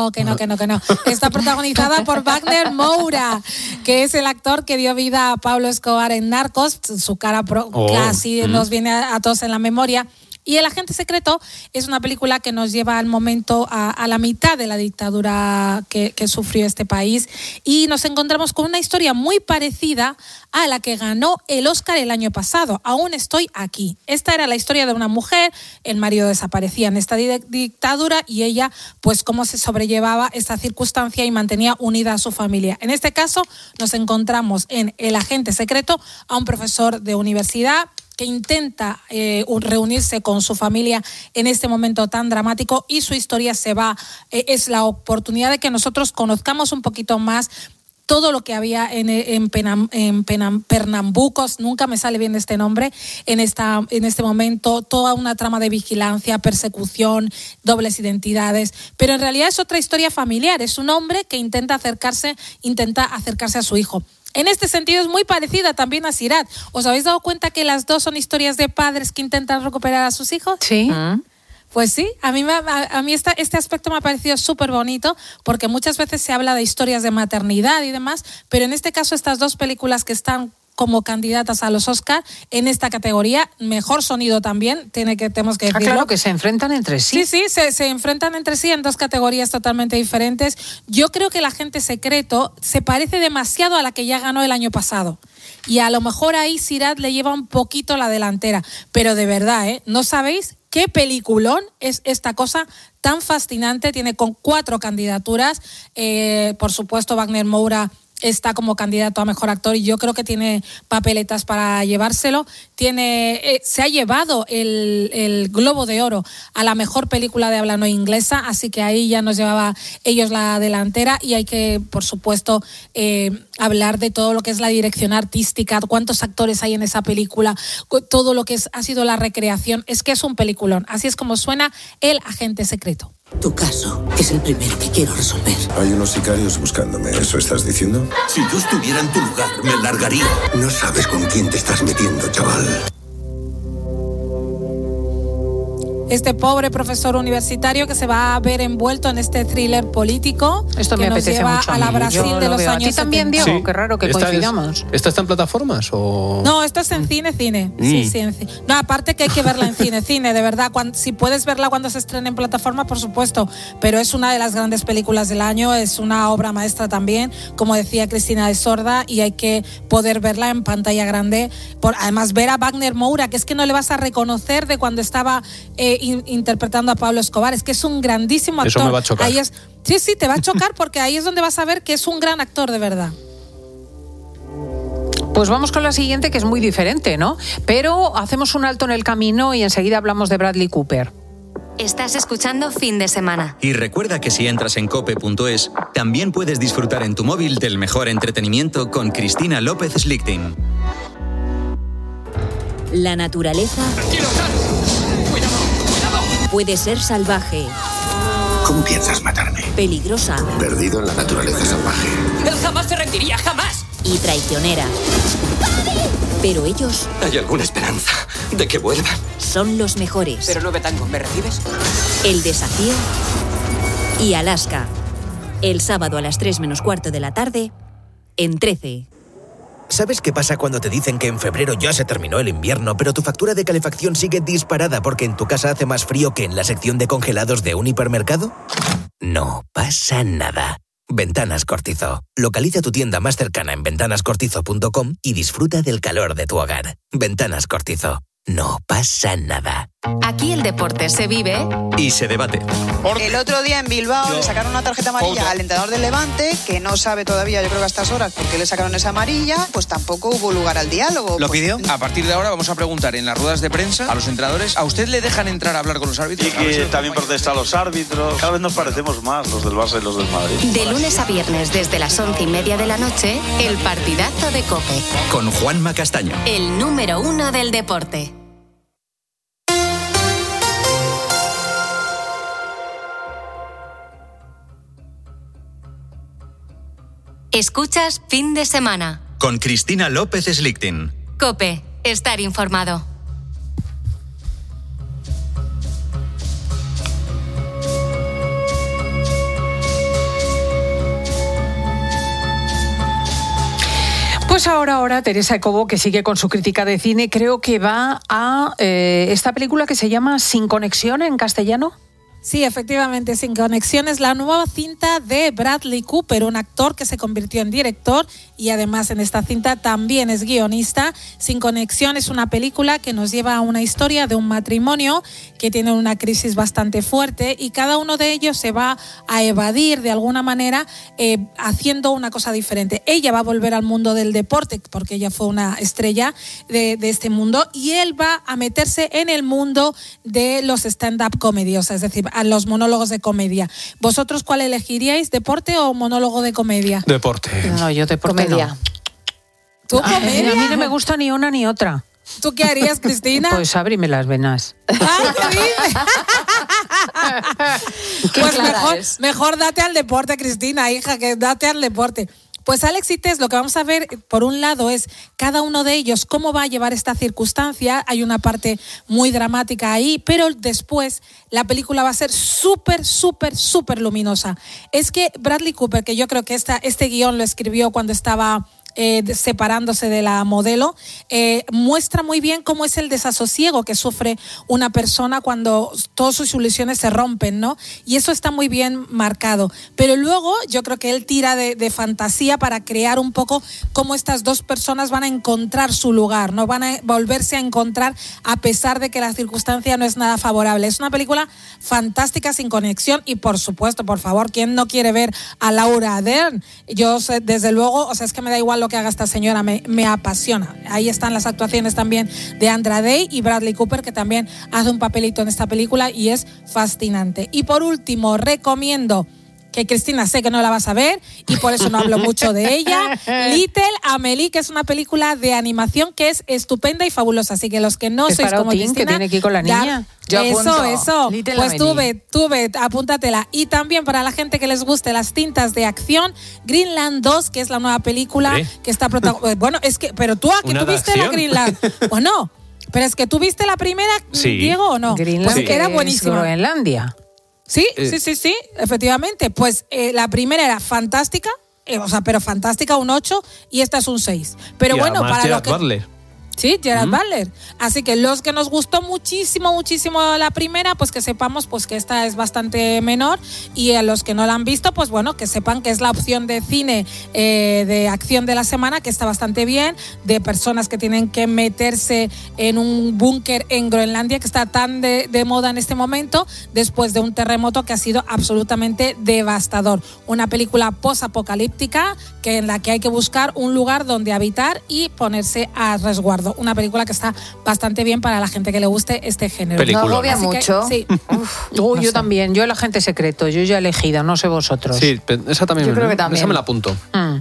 Está protagonizada por Wagner Moura, que es el actor que dio vida a Pablo Escobar en Narcos. Su cara casi nos viene a todos en la memoria. Y El agente secreto es una película que nos lleva al momento a la mitad de la dictadura que sufrió este país y nos encontramos con una historia muy parecida a la que ganó el Oscar el año pasado, Aún estoy aquí. Esta era la historia de una mujer, el marido desaparecía en esta dictadura y ella pues cómo se sobrellevaba esta circunstancia y mantenía unida a su familia. En este caso nos encontramos en El agente secreto a un profesor de universidad que intenta reunirse con su familia en este momento tan dramático y su historia es la oportunidad de que nosotros conozcamos un poquito más todo lo que había en Pernambucos, nunca me sale bien este nombre, en este momento, toda una trama de vigilancia, persecución, dobles identidades, pero en realidad es otra historia familiar, es un hombre que intenta acercarse a su hijo. En este sentido es muy parecida también a Sirat. ¿Os habéis dado cuenta que las dos son historias de padres que intentan recuperar a sus hijos? Sí. Pues sí, a mí este aspecto me ha parecido súper bonito porque muchas veces se habla de historias de maternidad y demás, pero en este caso estas dos películas que están como candidatas a los Oscar en esta categoría, mejor sonido también, tenemos que decirlo. Claro, que se enfrentan entre sí. Sí, se enfrentan entre sí en dos categorías totalmente diferentes. Yo creo que El Agente Secreto se parece demasiado a la que ya ganó el año pasado. Y a lo mejor ahí Sirat le lleva un poquito la delantera. Pero de verdad, ¿no sabéis qué peliculón es esta cosa tan fascinante? Tiene con 4 candidaturas. Por supuesto, Wagner Moura está como candidato a mejor actor y yo creo que tiene papeletas para llevárselo. Se ha llevado el Globo de Oro a la mejor película de habla no inglesa, así que ahí ya nos llevaba ellos la delantera y hay que, por supuesto, hablar de todo lo que es la dirección artística, cuántos actores hay en esa película, todo lo que ha sido la recreación. Es que es un peliculón. Así es como suena El Agente Secreto. Tu caso es el primero que quiero resolver. Hay unos sicarios buscándome, ¿eso estás diciendo? Si yo estuviera en tu lugar, me largaría. No sabes con quién te estás metiendo, chaval. Este pobre profesor universitario que se va a ver envuelto en este thriller político. Esto que me nos apetece lleva mucho a la Brasil de los años 70. ¿A ti también, Diego? Sí. Qué raro que coincidamos. ¿Esta está en plataformas o...? No, esto es en cine. Sí, en cine. No, aparte que hay que verla en cine, de verdad. Si puedes verla cuando se estrene en plataforma, por supuesto. Pero es una de las grandes películas del año, es una obra maestra también, como decía Cristina de Sorda, y hay que poder verla en pantalla grande. Además, ver a Wagner Moura, que es que no le vas a reconocer de cuando estaba interpretando a Pablo Escobar, es que es un grandísimo actor. Eso me va a chocar. Sí, te va a chocar porque ahí es donde vas a ver que es un gran actor de verdad. Pues vamos con la siguiente, que es muy diferente, ¿no? Pero hacemos un alto en el camino y enseguida hablamos de Bradley Cooper. Estás escuchando Fin de Semana. Y recuerda que si entras en cope.es, también puedes disfrutar en tu móvil del mejor entretenimiento con Cristina López Slichting. La naturaleza puede ser salvaje. ¿Cómo piensas matarme? Peligrosa. Perdido en la naturaleza salvaje. Él jamás se rendiría, jamás. Y traicionera. Pero ellos... ¿Hay alguna esperanza de que vuelvan? Son los mejores. Pero 9 Tango, ¿me recibes? El Desafío y Alaska. El sábado a las 3:15 de la tarde en 13. ¿Sabes qué pasa cuando te dicen que en febrero ya se terminó el invierno, pero tu factura de calefacción sigue disparada porque en tu casa hace más frío que en la sección de congelados de un hipermercado? No pasa nada. Ventanas Cortizo. Localiza tu tienda más cercana en ventanascortizo.com y disfruta del calor de tu hogar. Ventanas Cortizo. No pasa nada. Aquí el deporte se vive y se debate. El otro día en Bilbao le sacaron una tarjeta amarilla al entrenador del Levante, que no sabe todavía, yo creo que a estas horas, por qué le sacaron esa amarilla, pues tampoco hubo lugar al diálogo. ¿Lo pues, pidió? A partir de ahora vamos a preguntar en las ruedas de prensa a los entrenadores, ¿a usted le dejan entrar a hablar con los árbitros? Y que también protestan los árbitros. Cada vez nos parecemos más los del Barça y los del Madrid. de lunes a viernes desde las 11:30 de la noche, el partidazo de COPE. Con Juanma Castaño. El número 1 del deporte. Escuchas Fin de Semana. Con Cristina López Slichting. COPE. Estar informado. Pues ahora Teresa Ecobo, que sigue con su crítica de cine, creo que va a esta película que se llama Sin Conexión en castellano. Sí, efectivamente, Sin Conexión es la nueva cinta de Bradley Cooper, un actor que se convirtió en director y además en esta cinta también es guionista. Sin Conexión es una película que nos lleva a una historia de un matrimonio que tiene una crisis bastante fuerte y cada uno de ellos se va a evadir de alguna manera haciendo una cosa diferente. Ella va a volver al mundo del deporte porque ella fue una estrella de este mundo y él va a meterse en el mundo de los stand-up comedy, o sea, es decir, a los monólogos de comedia. ¿Vosotros cuál elegiríais, deporte o monólogo de comedia? Deporte. No, yo deporte Comedia. no. ¿Tú comedia? A mí no me gusta ni una ni otra. ¿Tú qué harías, Cristina? Pues ábreme las venas. Pues mejor date al deporte, Cristina, hija, que date al deporte. Pues Alex y Tess, lo que vamos a ver, por un lado, es cada uno de ellos cómo va a llevar esta circunstancia. Hay una parte muy dramática ahí, pero después la película va a ser súper, súper, súper luminosa. Es que Bradley Cooper, que yo creo que este guión lo escribió cuando estaba separándose de la modelo, muestra muy bien cómo es el desasosiego que sufre una persona cuando todas sus ilusiones se rompen, ¿no? Y eso está muy bien marcado. Pero luego yo creo que él tira de fantasía para crear un poco cómo estas dos personas van a encontrar su lugar, ¿no? Van a volverse a encontrar a pesar de que la circunstancia no es nada favorable. Es una película fantástica, sin conexión, y por supuesto, por favor, ¿quién no quiere ver a Laura Dern? Yo sé, desde luego, o sea, es que me da igual lo que haga esta señora, me apasiona. Ahí están las actuaciones también de Andra Day y Bradley Cooper, que también hace un papelito en esta película y es fascinante. Y por último, recomiendo, que Cristina sé que no la vas a ver y por eso no hablo mucho de ella, Little Amelie, que es una película de animación que es estupenda y fabulosa. Así que los que no sois como Cristina, que tiene que ir con la niña. Eso. Little Pues Amelie. tuve, apúntatela. Y también para la gente que les guste las cintas de acción, Greenland 2, que es la nueva película que está protagonizada. Bueno, es que, pero tú, ¿a que tuviste la Greenland? Bueno, pero es que tú viste la primera, Diego, ¿o no? Greenland, pues que era buenísima. Groenlandia. Sí, efectivamente. Pues la primera era fantástica, pero fantástica, un 8, y esta es un 6. Pero bueno, para Gerard lo que... Butler. Sí, Gerard Butler. Así que los que nos gustó muchísimo, muchísimo la primera, pues que sepamos pues que esta es bastante menor, y a los que no la han visto, pues bueno, que sepan que es la opción de cine de acción de la semana, que está bastante bien, de personas que tienen que meterse en un búnker en Groenlandia, que está tan de moda en este momento, después de un terremoto que ha sido absolutamente devastador. Una película posapocalíptica en la que hay que buscar un lugar donde habitar y ponerse a resguardo. Una película que está bastante bien para la gente que le guste este género. No agobia mucho. Sí. Yo también, yo el agente secreto, yo ya he elegido, no sé vosotros. Sí, esa también. Yo creo que también. Esa me la apunto.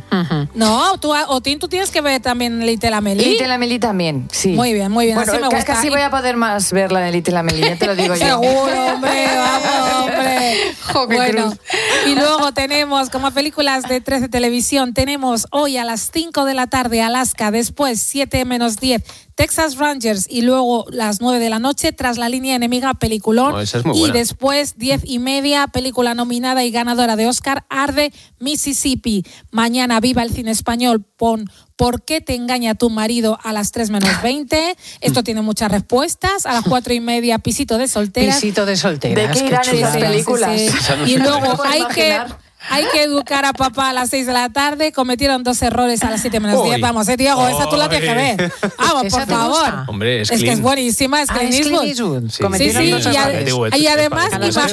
No, tú tienes que ver también Little Amelie. Little Amelie también, sí. Muy bien, muy bien. Bueno, así me gusta. casi voy a poder más ver la de Little Amelie, ya te lo digo yo. Seguro, hombre, vamos, hombre. Bueno, y luego tenemos como películas de 13 Televisión, tenemos hoy a las 5 de la tarde Alaska, después 7 menos 10 Texas Rangers, y luego las 9 de la noche Tras la línea enemiga, peliculón. Esa es muy y buena. después 10:30, película nominada y ganadora de Oscar, Arde, Mississippi. Mañana Viva el Cine Español, pon ¿Por qué te engaña tu marido a las 3 menos 20? Esto tiene muchas respuestas. A las 4:30, Pisito de solteras. Pisito de solteras. ¿De qué irán esas películas? Y luego hay que educar a papá a las 6 de la tarde. Cometieron 2 errores a las 7 menos 10. Vamos, Diego, esa tú la tienes que ver. Vamos, por favor. Hombre, es que es buenísima, es Clint Eastwood. Sí. Cometieron 2 errores. Y además,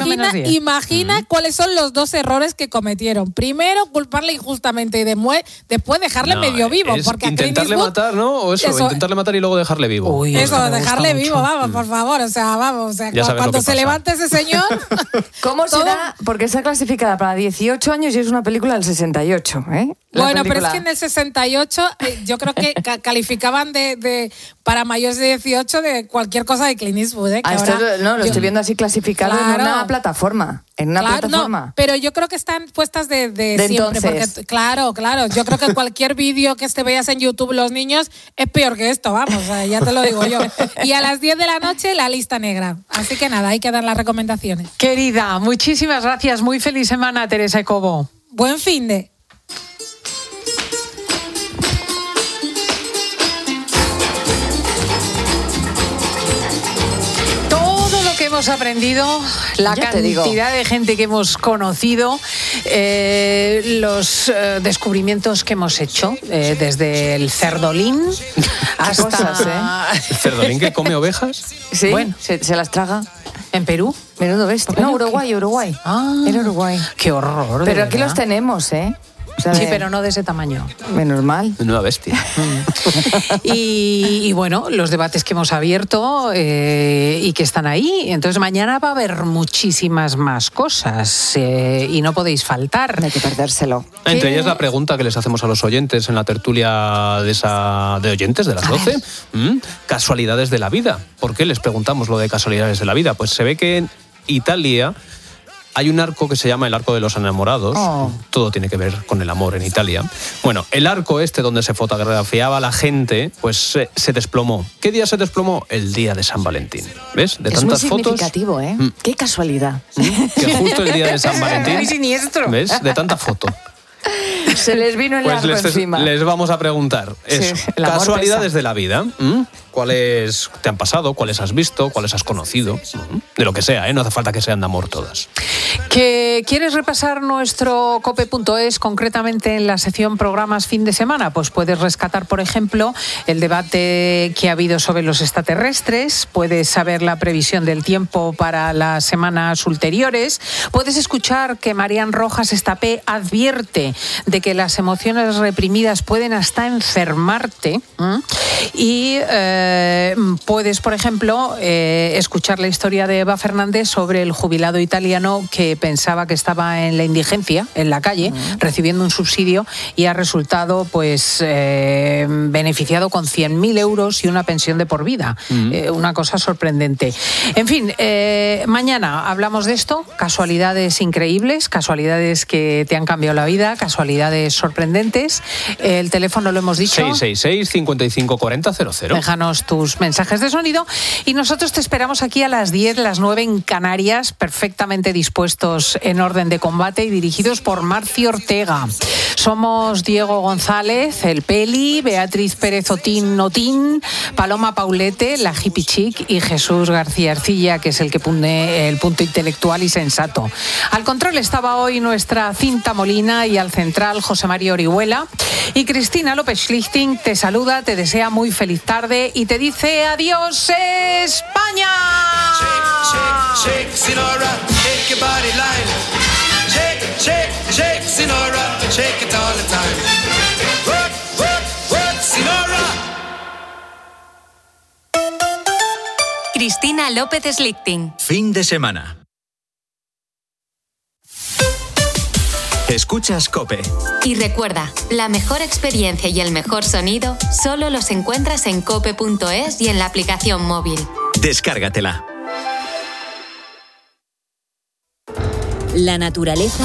imagina cuáles son los 2 errores que cometieron. Primero, culparle injustamente, y después dejarle medio vivo. Porque intentarle matar, ¿no? O eso, intentarle matar y luego dejarle vivo. Uy, eso, dejarle vivo, vamos, por favor. O sea, cuando se levante ese señor... ¿Cómo será? Porque está clasificada para 18 años y es una película del 68, ¿eh? Bueno, pero es que en el 68 yo creo que calificaban para mayores de 18 de cualquier cosa de Clint Eastwood, ¿eh? Lo estoy viendo así clasificado en una plataforma. No, pero yo creo que están puestas de siempre. Entonces. Porque, claro. Yo creo que cualquier vídeo que veas en YouTube, los niños, es peor que esto, vamos, ya te lo digo yo. Y a las 10 de la noche, La Lista Negra. Así que nada, hay que dar las recomendaciones. Querida, muchísimas gracias. Muy feliz semana, Teresa Cobo. Buen fin de... Hemos aprendido, la cantidad de gente que hemos conocido, los descubrimientos que hemos hecho, desde el cerdolín hasta... Cosas, ¿El cerdolín que come ovejas? Sí, bueno, se las traga. ¿En Perú? Menudo bestia. No, Uruguay. Ah, en Uruguay. Qué horror. Pero aquí los tenemos, ¿eh? O sea, sí, pero no de ese tamaño. Menos mal. Una bestia. Y bueno, los debates que hemos abierto y que están ahí. Entonces mañana va a haber muchísimas más cosas y no podéis faltar. No hay que perdérselo. Entre ellas la pregunta que les hacemos a los oyentes en la tertulia de oyentes de las 12. Casualidades de la vida. ¿Por qué les preguntamos lo de casualidades de la vida? Pues se ve que en Italia hay un arco que se llama el Arco de los Enamorados. Todo tiene que ver con el amor en Italia. Bueno, el arco donde se fotografiaba la gente, pues se desplomó. ¿Qué día se desplomó? El día de San Valentín. ¿Ves? De tantas muy significativo, fotos. ¿eh? Qué casualidad. Que justo el día de San Valentín. Muy siniestro. ¿Ves? De tanta foto. Se les vino el arco encima. Les vamos a preguntar. Casualidades de la vida. ¿Cuáles te han pasado? ¿Cuáles has visto? ¿Cuáles has conocido? De lo que sea, no hace falta que sean de amor todas. ¿Que quieres repasar nuestro cope.es concretamente en la sección programas fin de semana? Pues puedes rescatar, por ejemplo, el debate que ha habido sobre los extraterrestres, puedes saber la previsión del tiempo para las semanas ulteriores, puedes escuchar que Marian Rojas Estapé advierte de que las emociones reprimidas pueden hasta enfermarte y puedes, por ejemplo, escuchar la historia de Eva Fernández sobre el jubilado italiano que pensaba que estaba en la indigencia, en la calle, recibiendo un subsidio y ha resultado pues beneficiado con 100.000 euros y una pensión de por vida. Una cosa sorprendente. En fin, mañana hablamos de esto, casualidades increíbles, casualidades que te han cambiado la vida, casualidades sorprendentes. El teléfono lo hemos dicho. 666 55 40 00. Déjanos tus mensajes de sonido y nosotros te esperamos aquí a las 10, las 9 en Canarias, perfectamente dispuestos en orden de combate y dirigidos por Marci Ortega. Somos Diego González, el Peli, Beatriz Pérez Otín, Paloma Paulete, la Hippie Chic y Jesús García Arcilla, que es el que pone el punto intelectual y sensato. Al control estaba hoy nuestra Cinta Molina y al central José María Orihuela. Y Cristina López Schlichting te saluda, te desea muy feliz tarde y te dice adiós España. Shake, Sinora, shake your body line. Shake, Sinora, shake it all the time. Work, Sinora. Cristina López Schlichting. Fin de semana. Escuchas COPE. Y recuerda, la mejor experiencia y el mejor sonido solo los encuentras en cope.es y en la aplicación móvil. Descárgatela. La naturaleza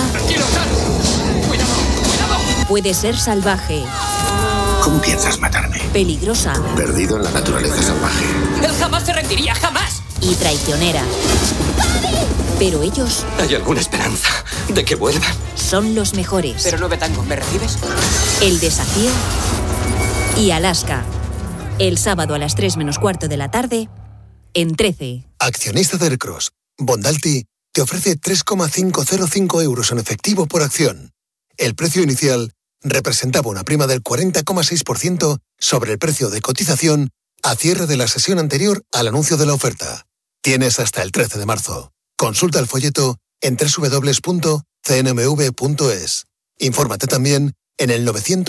puede ser salvaje. ¿Cómo piensas matarme? Peligrosa. Perdido en la naturaleza salvaje. Él jamás se rendiría, jamás. Y traicionera. Pero ellos... ¿Hay alguna esperanza de que vuelvan? Son los mejores. Pero no ve tango, ¿me recibes? El Desafío y Alaska. El sábado a las 3 menos cuarto de la tarde en 13. Accionista de Aircross, Bondalti te ofrece 3,505 euros en efectivo por acción. El precio inicial representaba una prima del 40,6% sobre el precio de cotización a cierre de la sesión anterior al anuncio de la oferta. Tienes hasta el 13 de marzo. Consulta el folleto en www.cnmv.es. Infórmate también en el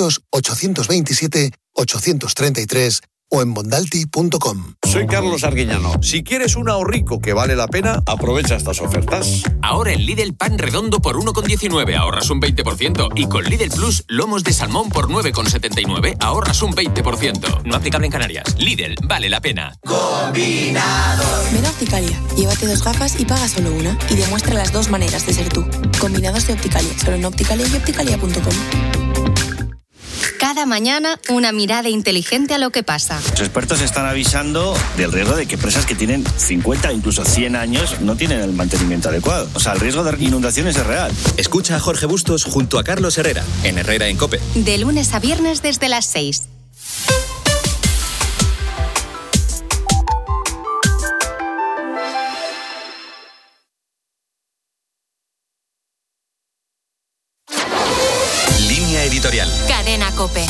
900-827-833 o en bondalti.com. Soy Carlos Arguiñano. Si quieres un ahorrico que vale la pena, aprovecha estas ofertas. Ahora en Lidl pan redondo por 1,19 ahorras un 20%. Y con Lidl Plus lomos de salmón por 9,79 ahorras un 20%. No aplicable en Canarias. Lidl, vale la pena. Combinado. Ven a Opticalia, llévate 2 gafas y paga solo una. Y demuestra las 2 maneras de ser tú. Combinados de Opticalia, solo en Opticalia y opticalia.com. Cada mañana, una mirada inteligente a lo que pasa. Los expertos están avisando del riesgo de que presas que tienen 50, incluso 100 años, no tienen el mantenimiento adecuado. O sea, el riesgo de inundaciones es real. Escucha a Jorge Bustos junto a Carlos Herrera, en Herrera en COPE. De lunes a viernes desde las 6. Editorial. Cadena COPE.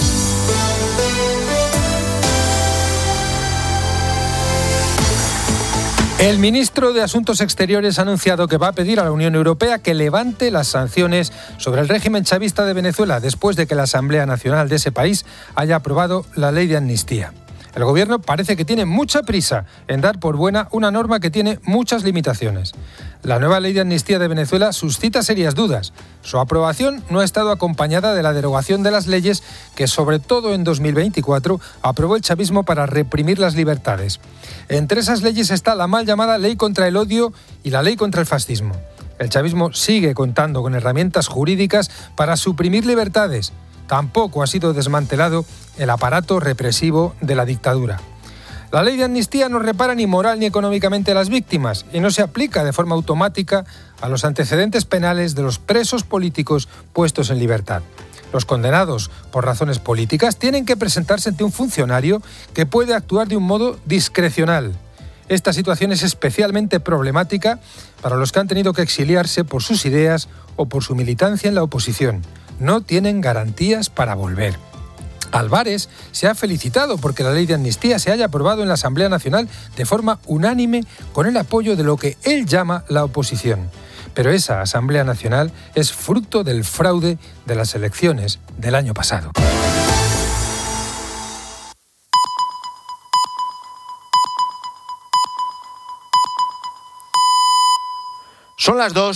El ministro de Asuntos Exteriores ha anunciado que va a pedir a la Unión Europea que levante las sanciones sobre el régimen chavista de Venezuela después de que la Asamblea Nacional de ese país haya aprobado la ley de amnistía. El gobierno parece que tiene mucha prisa en dar por buena una norma que tiene muchas limitaciones. La nueva ley de amnistía de Venezuela suscita serias dudas. Su aprobación no ha estado acompañada de la derogación de las leyes que, sobre todo en 2024, aprobó el chavismo para reprimir las libertades. Entre esas leyes está la mal llamada Ley contra el Odio y la Ley contra el Fascismo. El chavismo sigue contando con herramientas jurídicas para suprimir libertades. Tampoco ha sido desmantelado el aparato represivo de la dictadura. La ley de amnistía no repara ni moral ni económicamente a las víctimas y no se aplica de forma automática a los antecedentes penales de los presos políticos puestos en libertad. Los condenados por razones políticas tienen que presentarse ante un funcionario que puede actuar de un modo discrecional. Esta situación es especialmente problemática para los que han tenido que exiliarse por sus ideas o por su militancia en la oposición. No tienen garantías para volver. Álvarez se ha felicitado porque la ley de amnistía se haya aprobado en la Asamblea Nacional de forma unánime con el apoyo de lo que él llama la oposición. Pero esa Asamblea Nacional es fruto del fraude de las elecciones del año pasado. Son las 2.